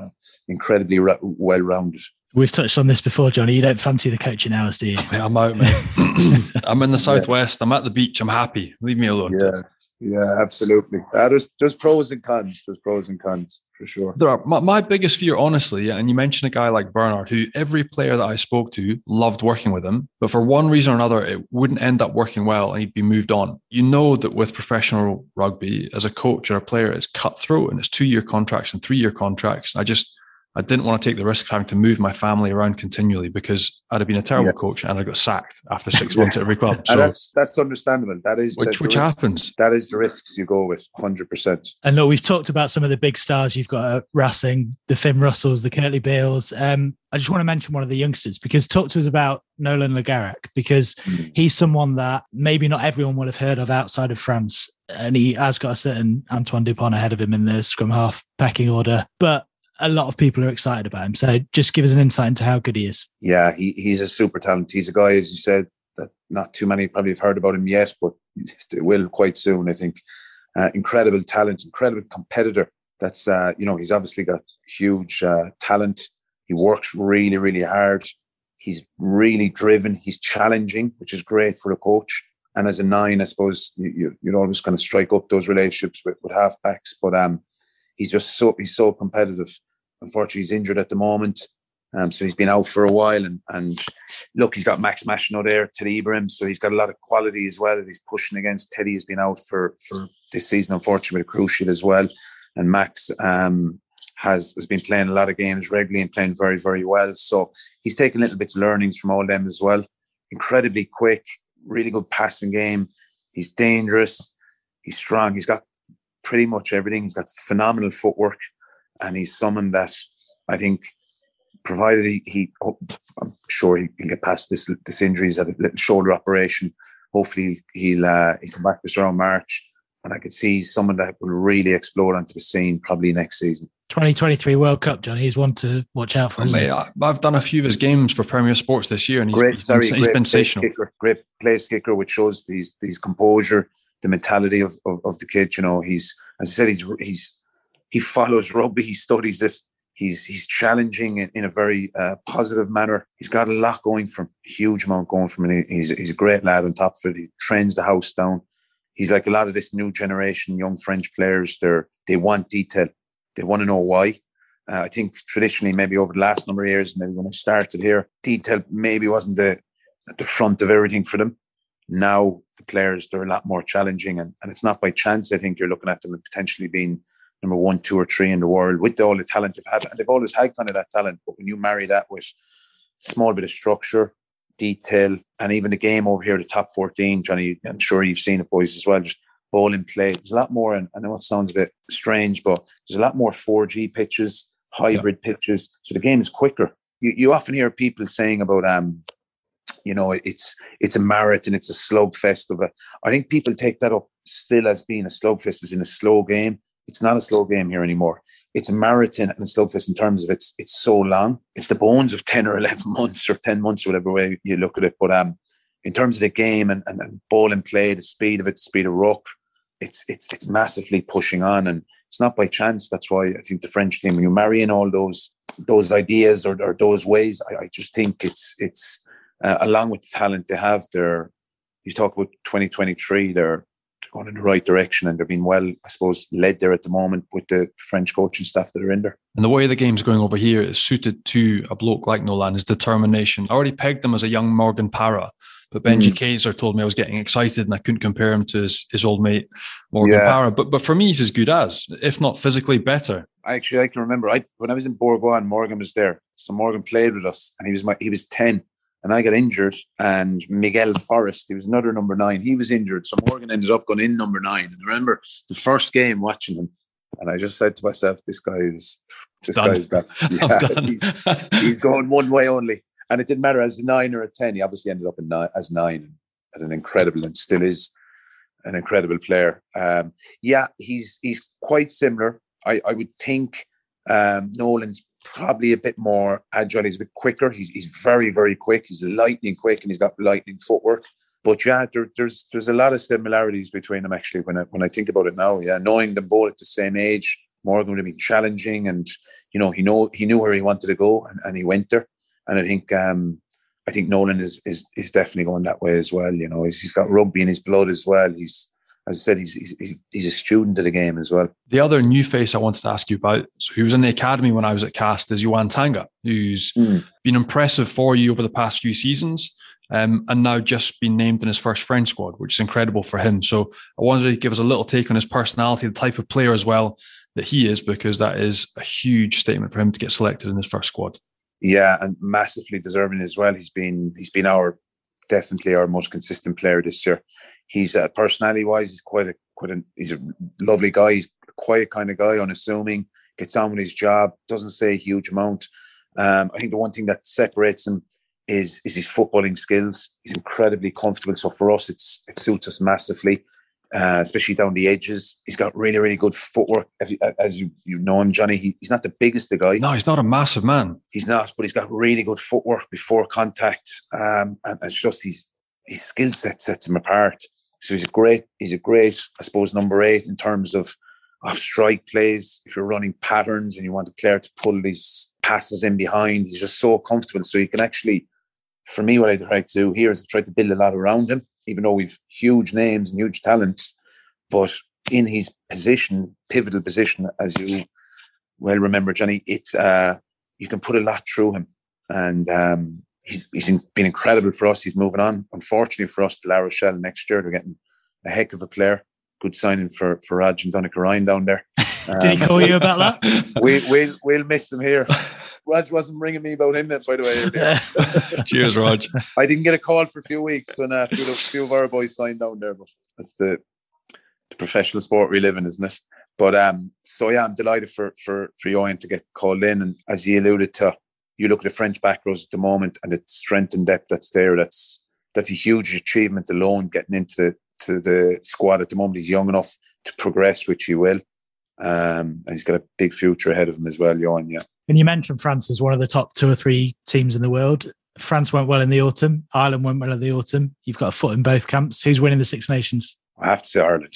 well-rounded. We've touched on this before, Johnny. You don't fancy the coaching hours, do you? I'm out, mate. I'm in the southwest. I'm at the beach. I'm happy. Leave me alone. Yeah, absolutely. There's pros and cons. There's pros and cons for sure. There are. My biggest fear, honestly, and you mentioned a guy like Bernard, who every player that I spoke to loved working with him, but for one reason or another, it wouldn't end up working well, and he'd be moved on. You know that with professional rugby, as a coach or a player, it's cutthroat, and it's 2-year contracts and 3-year contracts. I didn't want to take the risk of having to move my family around continually, because I'd have been a terrible coach and I got sacked after 6 months at every club. So that's understandable. That is which happens. That is the risks you go with, 100%. And look, we've talked about some of the big stars. You've got Racing, the Finn Russells, the Curtly Beales. I just want to mention one of the youngsters, because talk to us about Nolan Le Garrec, because he's someone that maybe not everyone will have heard of outside of France, and he has got a certain Antoine Dupont ahead of him in the scrum half pecking order, but a lot of people are excited about him. So just give us an insight into how good he is. Yeah, he's a super talent. He's a guy, as you said, that not too many probably have heard about him yet, but it will quite soon, I think. Incredible talent, incredible competitor. That's, he's obviously got huge talent. He works really, really hard. He's really driven. He's challenging, which is great for a coach. And as a 9, I suppose you'd always kind of strike up those relationships with halfbacks. But he's so competitive. Unfortunately, he's injured at the moment. So he's been out for a while. And look, he's got Max Mashno there, Teddy Ibrahim. So he's got a lot of quality as well that he's pushing against. Teddy has been out for this season, unfortunately, with a cruciate as well. And Max has been playing a lot of games regularly and playing very, very well. So he's taken little bits of learnings from all them as well. Incredibly quick, really good passing game. He's dangerous. He's strong. He's got pretty much everything. He's got phenomenal footwork, and he's someone that I think, provided I'm sure he'll get past this injury. He's had a little shoulder operation. Hopefully he'll come back this around March, and I could see someone that will really explode onto the scene probably next season. 2023 World Cup, Johnny, he's one to watch out for. I've done a few of his games for Premier Sports this year, and he's been sensational. Great place kicker, which shows these composure, the mentality of the kid. You know, he's, as I said, he follows rugby. He studies it. He's challenging in a very positive manner. He's got a lot going from, a huge amount going from him. He's a great lad on top of it. He trains the house down. He's like a lot of this new generation, young French players. They want detail. They want to know why. I think traditionally, maybe over the last number of years, maybe when I started here, detail maybe wasn't at the front of everything for them. Now the players, they're a lot more challenging, and it's not by chance. I think you're looking at them potentially being number 1, 2 or 3 in the world with all the talent they've had. And they've always had kind of that talent. But when you marry that with a small bit of structure, detail, and even the game over here, the top 14, Johnny, I'm sure you've seen it, boys, as well, just ball in play. There's a lot more, and I know it sounds a bit strange, but there's a lot more 4G pitches, hybrid pitches. So the game is quicker. You often hear people saying about, it's a marathon, it's a slugfest of it. I think people take that up still as being a slugfest, as in a slow game. It's not a slow game here anymore. It's a marathon and a slugfest in terms of it's so long. It's the bones of 10 or 11 months or 10 months, whatever way you look at it. But in terms of the game and ball and play, the speed of it, the speed of ruck, it's massively pushing on, and it's not by chance. That's why I think the French team, when you marry in all those ideas or those ways, I just think it's along with the talent they have. You talk about 2023, they're going in the right direction, and they're being well, I suppose, led there at the moment with the French coaching staff that are in there. And the way the game's going over here is suited to a bloke like Nolan, his determination. I already pegged him as a young Morgan Parra, but Benji Kaiser told me I was getting excited and I couldn't compare him to his old mate, Morgan Parra. But for me, he's as good as, if not physically better. I can remember, when I was in Bourgogne, Morgan was there. So Morgan played with us, and he was 10. And I got injured, and Miguel Forrest, he was another number 9. He was injured. So Morgan ended up going in number 9. And I remember the first game watching him, and I just said to myself, this guy is he's going one way only. And it didn't matter as a 9 or a 10. He obviously ended up as 9 at an incredible, and still is an incredible player. He's quite similar. I would think Nolan's probably a bit more agile. He's a bit quicker. He's very, very quick. He's lightning quick, and he's got lightning footwork. But there's a lot of similarities between them, actually, when I think about it now. Yeah, knowing them both at the same age, Morgan would have been challenging, and he knew where he wanted to go, and he went there. And I think Nolan is definitely going that way as well. You know, he's got rugby in his blood as well. As I said, he's a student of the game as well. The other new face I wanted to ask you about, so he was in the academy when I was at Cast, is Yohan Tanga, who's been impressive for you over the past few seasons, and now just been named in his first French squad, which is incredible for him. So I wanted to give us a little take on his personality, the type of player as well that he is, because that is a huge statement for him to get selected in his first squad. Yeah, and massively deserving as well. He's been definitely our most consistent player this year. He's personality-wise, he's a lovely guy. He's a quiet kind of guy, unassuming, gets on with his job, doesn't say a huge amount. I think the one thing that separates him is his footballing skills. He's incredibly comfortable. So for us, it suits us massively, especially down the edges. He's got really, really good footwork. As you know him, Johnny, he's not the biggest of the guy. No, he's not a massive man. He's not, but he's got really good footwork before contact. And it's just his skill set sets him apart. So he's a great, I suppose, number 8 in terms of strike plays. If you're running patterns and you want a player to pull these passes in behind, he's just so comfortable. So you can actually, for me, what I try to do here is I try to build a lot around him, even though we've huge names and huge talents. But in his position, pivotal position, as you well remember, Johnny, it's you can put a lot through him. And he's been incredible for us. He's moving on, unfortunately for us, to La Rochelle next year. They're getting a heck of a player. Good signing for Raj and Donncha Ryan down there. Did he call you about that? We'll miss him here. Raj wasn't ringing me about him, by the way. Cheers, Raj. I didn't get a call for a few weeks when a few of our boys signed down there, but that's the professional sport we live in, isn't it? But so yeah, I'm delighted for Johan to get called in. And as you alluded to, you look at the French back rows at the moment and the strength and depth that's there. That's a huge achievement alone, getting into the squad at the moment. He's young enough to progress, which he will. And he's got a big future ahead of him as well, Johan, yeah. And you mentioned France as one of the top 2 or 3 teams in the world. France went well in the autumn. Ireland went well in the autumn. You've got a foot in both camps. Who's winning the Six Nations? I have to say Ireland.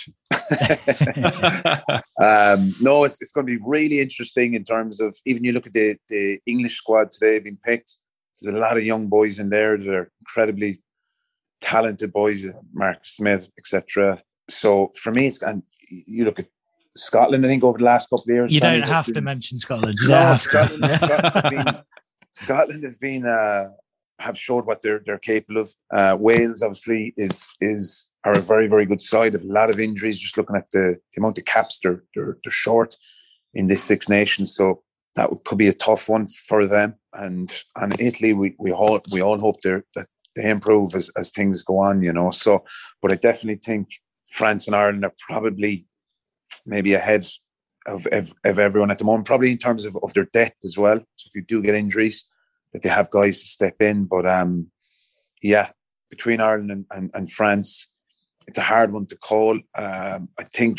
No, it's going to be really interesting in terms of, even you look at the English squad today being picked. There's a lot of young boys in there that are incredibly talented boys, Mark Smith, etc. So for me, and you look at Scotland, I think over the last couple of years. You don't have to mention Scotland. You don't have to. Scotland has been have showed what they're capable of. Wales obviously are a very, very good side. Of a lot of injuries. Just looking at the amount of caps they're short in this Six Nations, so that could be a tough one for them. And Italy, we all hope that they improve as things go on, you know. So, but I definitely think France and Ireland are probably maybe ahead of everyone at the moment, probably in terms of their depth as well. So if you do get injuries, that they have guys to step in. But yeah, between Ireland and France, it's a hard one to call. I think,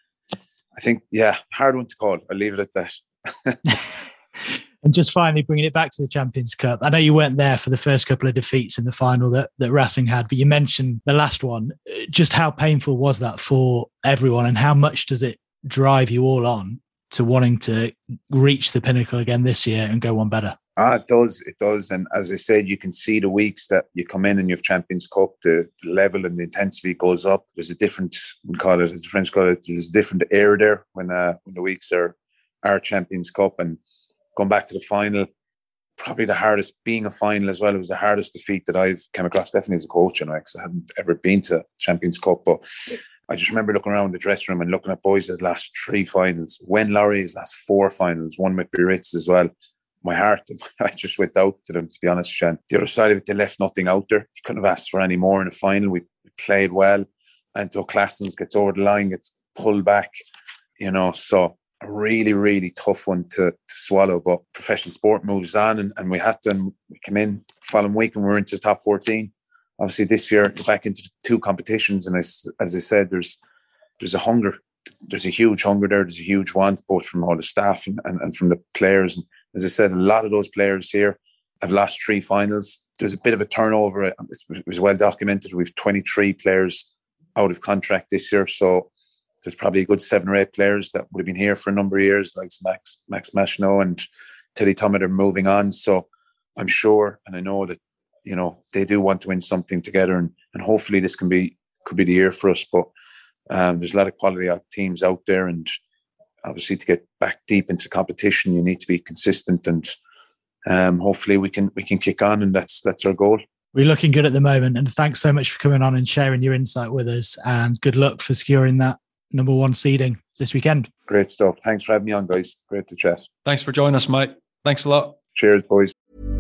hard one to call. I'll leave it at that. And just finally bringing it back to the Champions Cup. I know you weren't there for the first couple of defeats in the final that Racing had, but you mentioned the last one. Just how painful was that for everyone, and how much does it drive you all on to wanting to reach the pinnacle again this year and go one better? It does. And as I said, you can see the weeks that you come in and you have Champions Cup, the level and the intensity goes up. There's a different, as the French call it, there's a different air there when the weeks are Champions Cup. And going back to the final, probably the hardest, being a final as well, it was the hardest defeat that I've come across, definitely as a coach, because I hadn't ever been to Champions Cup. But I just remember looking around the dressing room and looking at boys that last 3 finals, Wayne Laurie's last 4 finals, one with Biarritz as well. My heart, I just went out to them, to be honest, Shan. The other side of it, they left nothing out there. You couldn't have asked for any more in the final. We played well. And Clastons gets over the line, gets pulled back, so a really, really tough one to swallow. But professional sport moves on, and we came in following week and we're into the top 14. Obviously this year, back into the 2 competitions. And as I said, there's a hunger. There's a huge hunger there. There's a huge want, both from all the staff and from the players. And as I said, a lot of those players here have lost 3 finals. There's a bit of a turnover. It was well documented. We've 23 players out of contract this year. So there's probably a good 7 or 8 players that would have been here for a number of years, like Max Machino and Teddy Thomas are moving on. So I'm sure, and I know that, they do want to win something together, and hopefully this could be the year for us. But there's a lot of quality teams out there, and obviously to get back deep into competition, you need to be consistent, and hopefully we can kick on, and that's our goal. We're looking good at the moment, and thanks so much for coming on and sharing your insight with us, and good luck for securing that number 1 seeding this weekend. Great stuff. Thanks for having me on, guys. Great to chat. Thanks for joining us, Mike. Thanks a lot. Cheers, boys.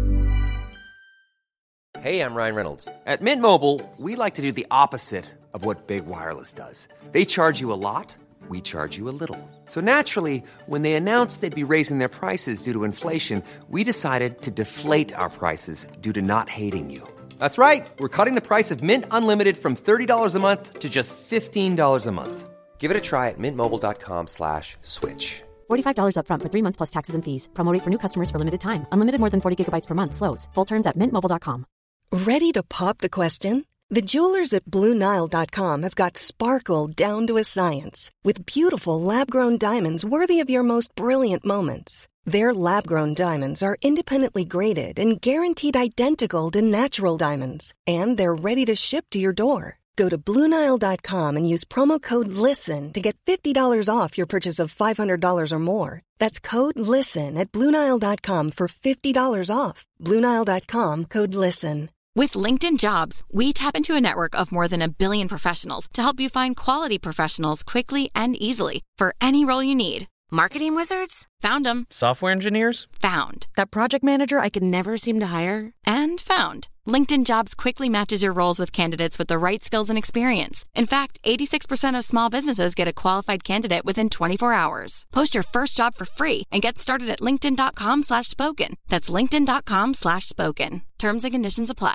Hey, I'm Ryan Reynolds. At Mint Mobile, we like to do the opposite of what Big Wireless does. They charge you a lot, we charge you a little. So naturally, when they announced they'd be raising their prices due to inflation, we decided to deflate our prices due to not hating you. That's right. We're cutting the price of Mint Unlimited from $30 a month to just $15 a month. Give it a try at mintmobile.com/switch. $45 up front for 3 months plus taxes and fees. Promo rate for new customers for limited time. Unlimited more than 40 gigabytes per month. Slows full terms at mintmobile.com. Ready to pop the question? The jewelers at BlueNile.com have got sparkle down to a science with beautiful lab-grown diamonds worthy of your most brilliant moments. Their lab-grown diamonds are independently graded and guaranteed identical to natural diamonds, and they're ready to ship to your door. Go to BlueNile.com and use promo code LISTEN to get $50 off your purchase of $500 or more. That's code LISTEN at BlueNile.com for $50 off. BlueNile.com, code LISTEN. With LinkedIn Jobs, we tap into a network of more than 1 billion professionals to help you find quality professionals quickly and easily for any role you need. Marketing wizards? Found them. Software engineers? Found. That project manager I could never seem to hire? And found. LinkedIn Jobs quickly matches your roles with candidates with the right skills and experience. In fact, 86% of small businesses get a qualified candidate within 24 hours. Post your first job for free and get started at linkedin.com/spoken. That's linkedin.com/spoken. Terms and conditions apply.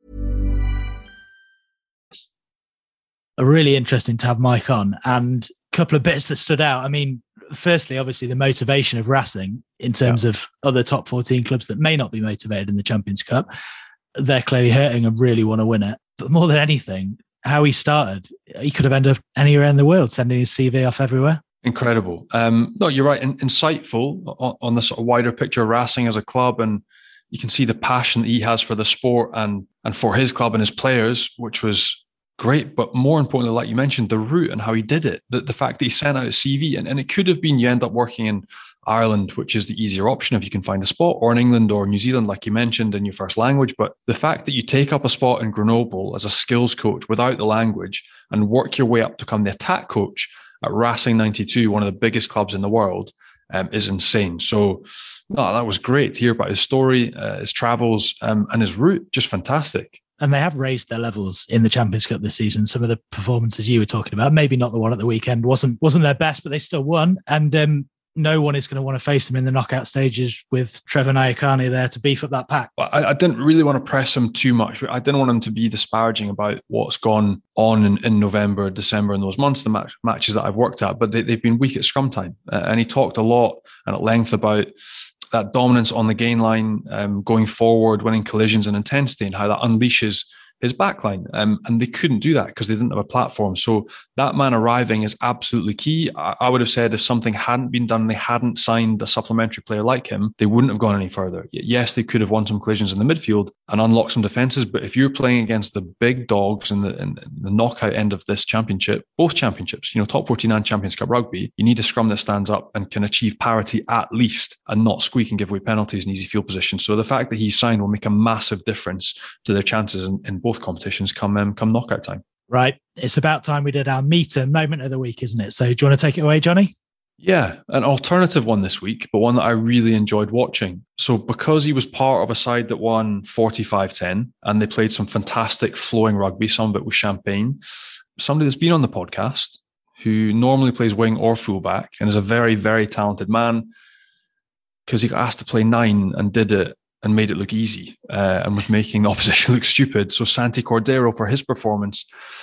Really interesting to have Mike on, and a couple of bits that stood out. I mean, firstly, obviously the motivation of Racing in terms of other top 14 clubs that may not be motivated in the Champions Cup. They're clearly hurting and really want to win it. But more than anything, how he started, he could have ended up anywhere in the world, sending his CV off everywhere. Incredible. No, you're right. Insightful on the sort of wider picture of Racing as a club. And you can see the passion that he has for the sport and for his club and his players, which was great. But more importantly, like you mentioned, the route and how he did it, the fact that he sent out his CV, and it could have been you end up working in Ireland, which is the easier option if you can find a spot, or in England or New Zealand, like you mentioned, in your first language. But the fact that you take up a spot in Grenoble as a skills coach without the language and work your way up to become the attack coach at Racing 92, one of the biggest clubs in the world, is insane. So no, that was great to hear about his story, his travels, and his route. Just fantastic. And they have raised their levels in the Champions Cup this season. Some of the performances you were talking about, maybe not the one at the weekend, wasn't their best, but they still won. And no one is going to want to face them in the knockout stages with Trevor Nyakane there to beef up that pack. I didn't really want to press him too much. I didn't want him to be disparaging about what's gone on in November, December, and those months, the matches that I've worked at, but they've been weak at scrum time. And he talked a lot and at length about that dominance on the gain line, going forward, winning collisions and intensity, and how that unleashes his backline. And they couldn't do that because they didn't have a platform. So that man arriving is absolutely key. I would have said if something hadn't been done, they hadn't signed a supplementary player like him, they wouldn't have gone any further. Yes, they could have won some collisions in the midfield and unlocked some defenses. But if you're playing against the big dogs in the knockout end of this championship, both championships, top 14 and Champions Cup rugby, you need a scrum that stands up and can achieve parity at least and not squeak and give away penalties in easy field position. So the fact that he's signed will make a massive difference to their chances in both competitions come knockout time. Right. It's about time we did our meter moment of the week, isn't it? So do you want to take it away, Johnny? Yeah, an alternative one this week, but one that I really enjoyed watching. So because he was part of a side that won 45-10 and they played some fantastic flowing rugby, some of it was champagne, somebody that's been on the podcast who normally plays wing or fullback and is a very, very talented man, because he got asked to play 9 and did it and made it look easy and was making the opposition look stupid. So Santi Cordero, for his performance,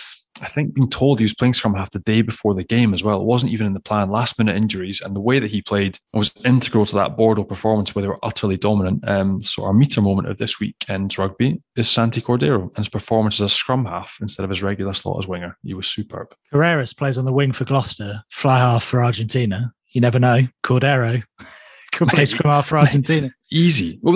I think being told he was playing scrum half the day before the game as well. It wasn't even in the plan, last minute injuries, and the way that he played was integral to that Bordeaux performance where they were utterly dominant. So our meter moment of this weekend's rugby is Santi Cordero and his performance as a scrum half instead of his regular slot as winger. He was superb. Carreras plays on the wing for Gloucester, fly half for Argentina. You never know. Cordero could play scrum half for Argentina. Easy. Well,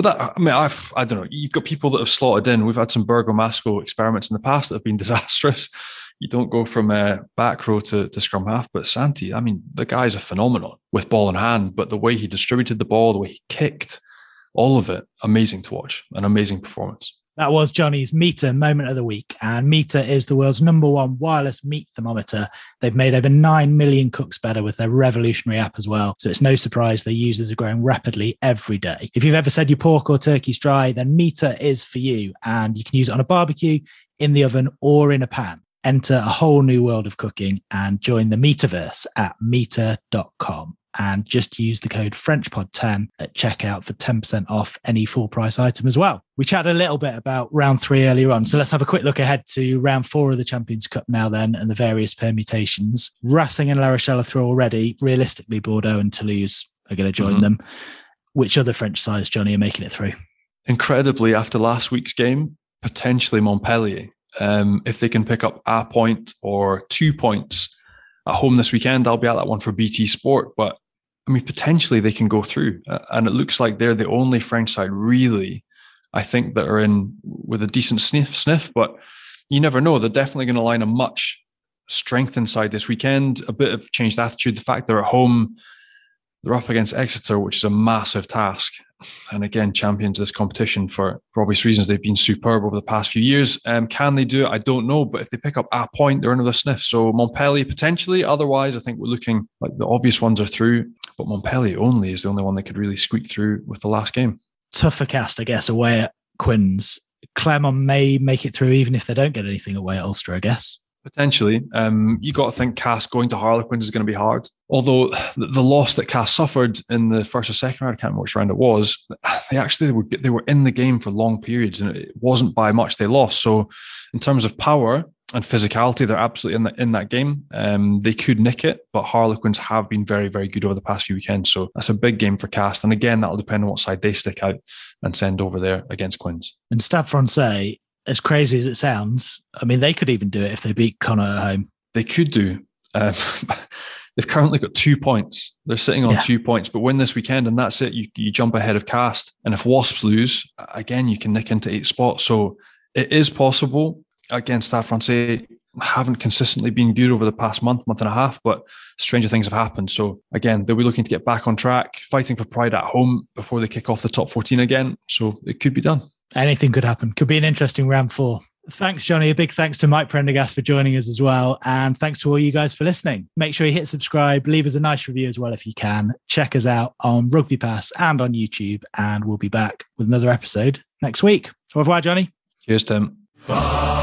I don't know. You've got people that have slotted in. We've had some Bergamasco experiments in the past that have been disastrous. You don't go from back row to scrum half. But Santi, I mean, the guy's a phenomenon with ball in hand, but the way he distributed the ball, the way he kicked, all of it, amazing to watch. An amazing performance. That was Johnny's Meter moment of the week. And Meter is the world's #1 wireless meat thermometer. They've made over 9 million cooks better with their revolutionary app as well. So it's no surprise their users are growing rapidly every day. If you've ever said your pork or turkey's dry, then Meter is for you. And you can use it on a barbecue, in the oven, or in a pan. Enter a whole new world of cooking and join the Meterverse at meter.com. And just use the code FrenchPod10 at checkout for 10% off any full price item as well. We chatted a little bit about round 3 earlier on. So let's have a quick look ahead to round 4 of the Champions Cup now then, and the various permutations. Racing and La Rochelle are through already. Realistically, Bordeaux and Toulouse are going to join them. Which other French sides, Johnny, are making it through? Incredibly, after last week's game, potentially Montpellier. If they can pick up a point or 2 points at home this weekend, I'll be at that one for BT Sport. But I mean, potentially they can go through. And it looks like they're the only French side really, I think, that are in with a decent sniff. But you never know. They're definitely going to line a much strengthened side this weekend. A bit of changed attitude. The fact they're at home, they're up against Exeter, which is a massive task. And again, champions of this competition for obvious reasons. They've been superb over the past few years. Can they do it? I don't know. But if they pick up a point, they're another sniff. So Montpellier potentially. Otherwise, I think we're looking like the obvious ones are through. But Montpellier only is the only one that could really squeak through with the last game. Tougher cast, I guess, away at Quins. Clermont may make it through even if they don't get anything away at Ulster, I guess. Potentially. You got to think Cast going to Harlequins is going to be hard. Although the loss that Cast suffered in the first or second round, I can't remember which round it was, they were in the game for long periods and it wasn't by much they lost. So in terms of power and physicality, they're absolutely in that game. They could nick it, but Harlequins have been very, very good over the past few weekends. So that's a big game for Cast. And again, that'll depend on what side they stick out and send over there against Quins. And Stade Francais, as crazy as it sounds, I mean, they could even do it if they beat Connacht at home. They could do. They've currently got 2 points. They're sitting on 2 points, but win this weekend and that's it. You jump ahead of Cast. And if Wasps lose, again, you can nick into 8 spots. So it is possible. Against Stade Francais, haven't consistently been good over the past month and a half, but stranger things have happened. So again, they'll be looking to get back on track, fighting for pride at home before they kick off the top 14 again. So it could be done. Anything could happen. Could be an interesting round 4. Thanks, Johnny. A big thanks to Mike Prendergast for joining us as well. And thanks to all you guys for listening. Make sure you hit subscribe, leave us a nice review as well if you can. Check us out on Rugby Pass and on YouTube. And we'll be back with another episode next week. Au revoir, Johnny. Cheers, Tim.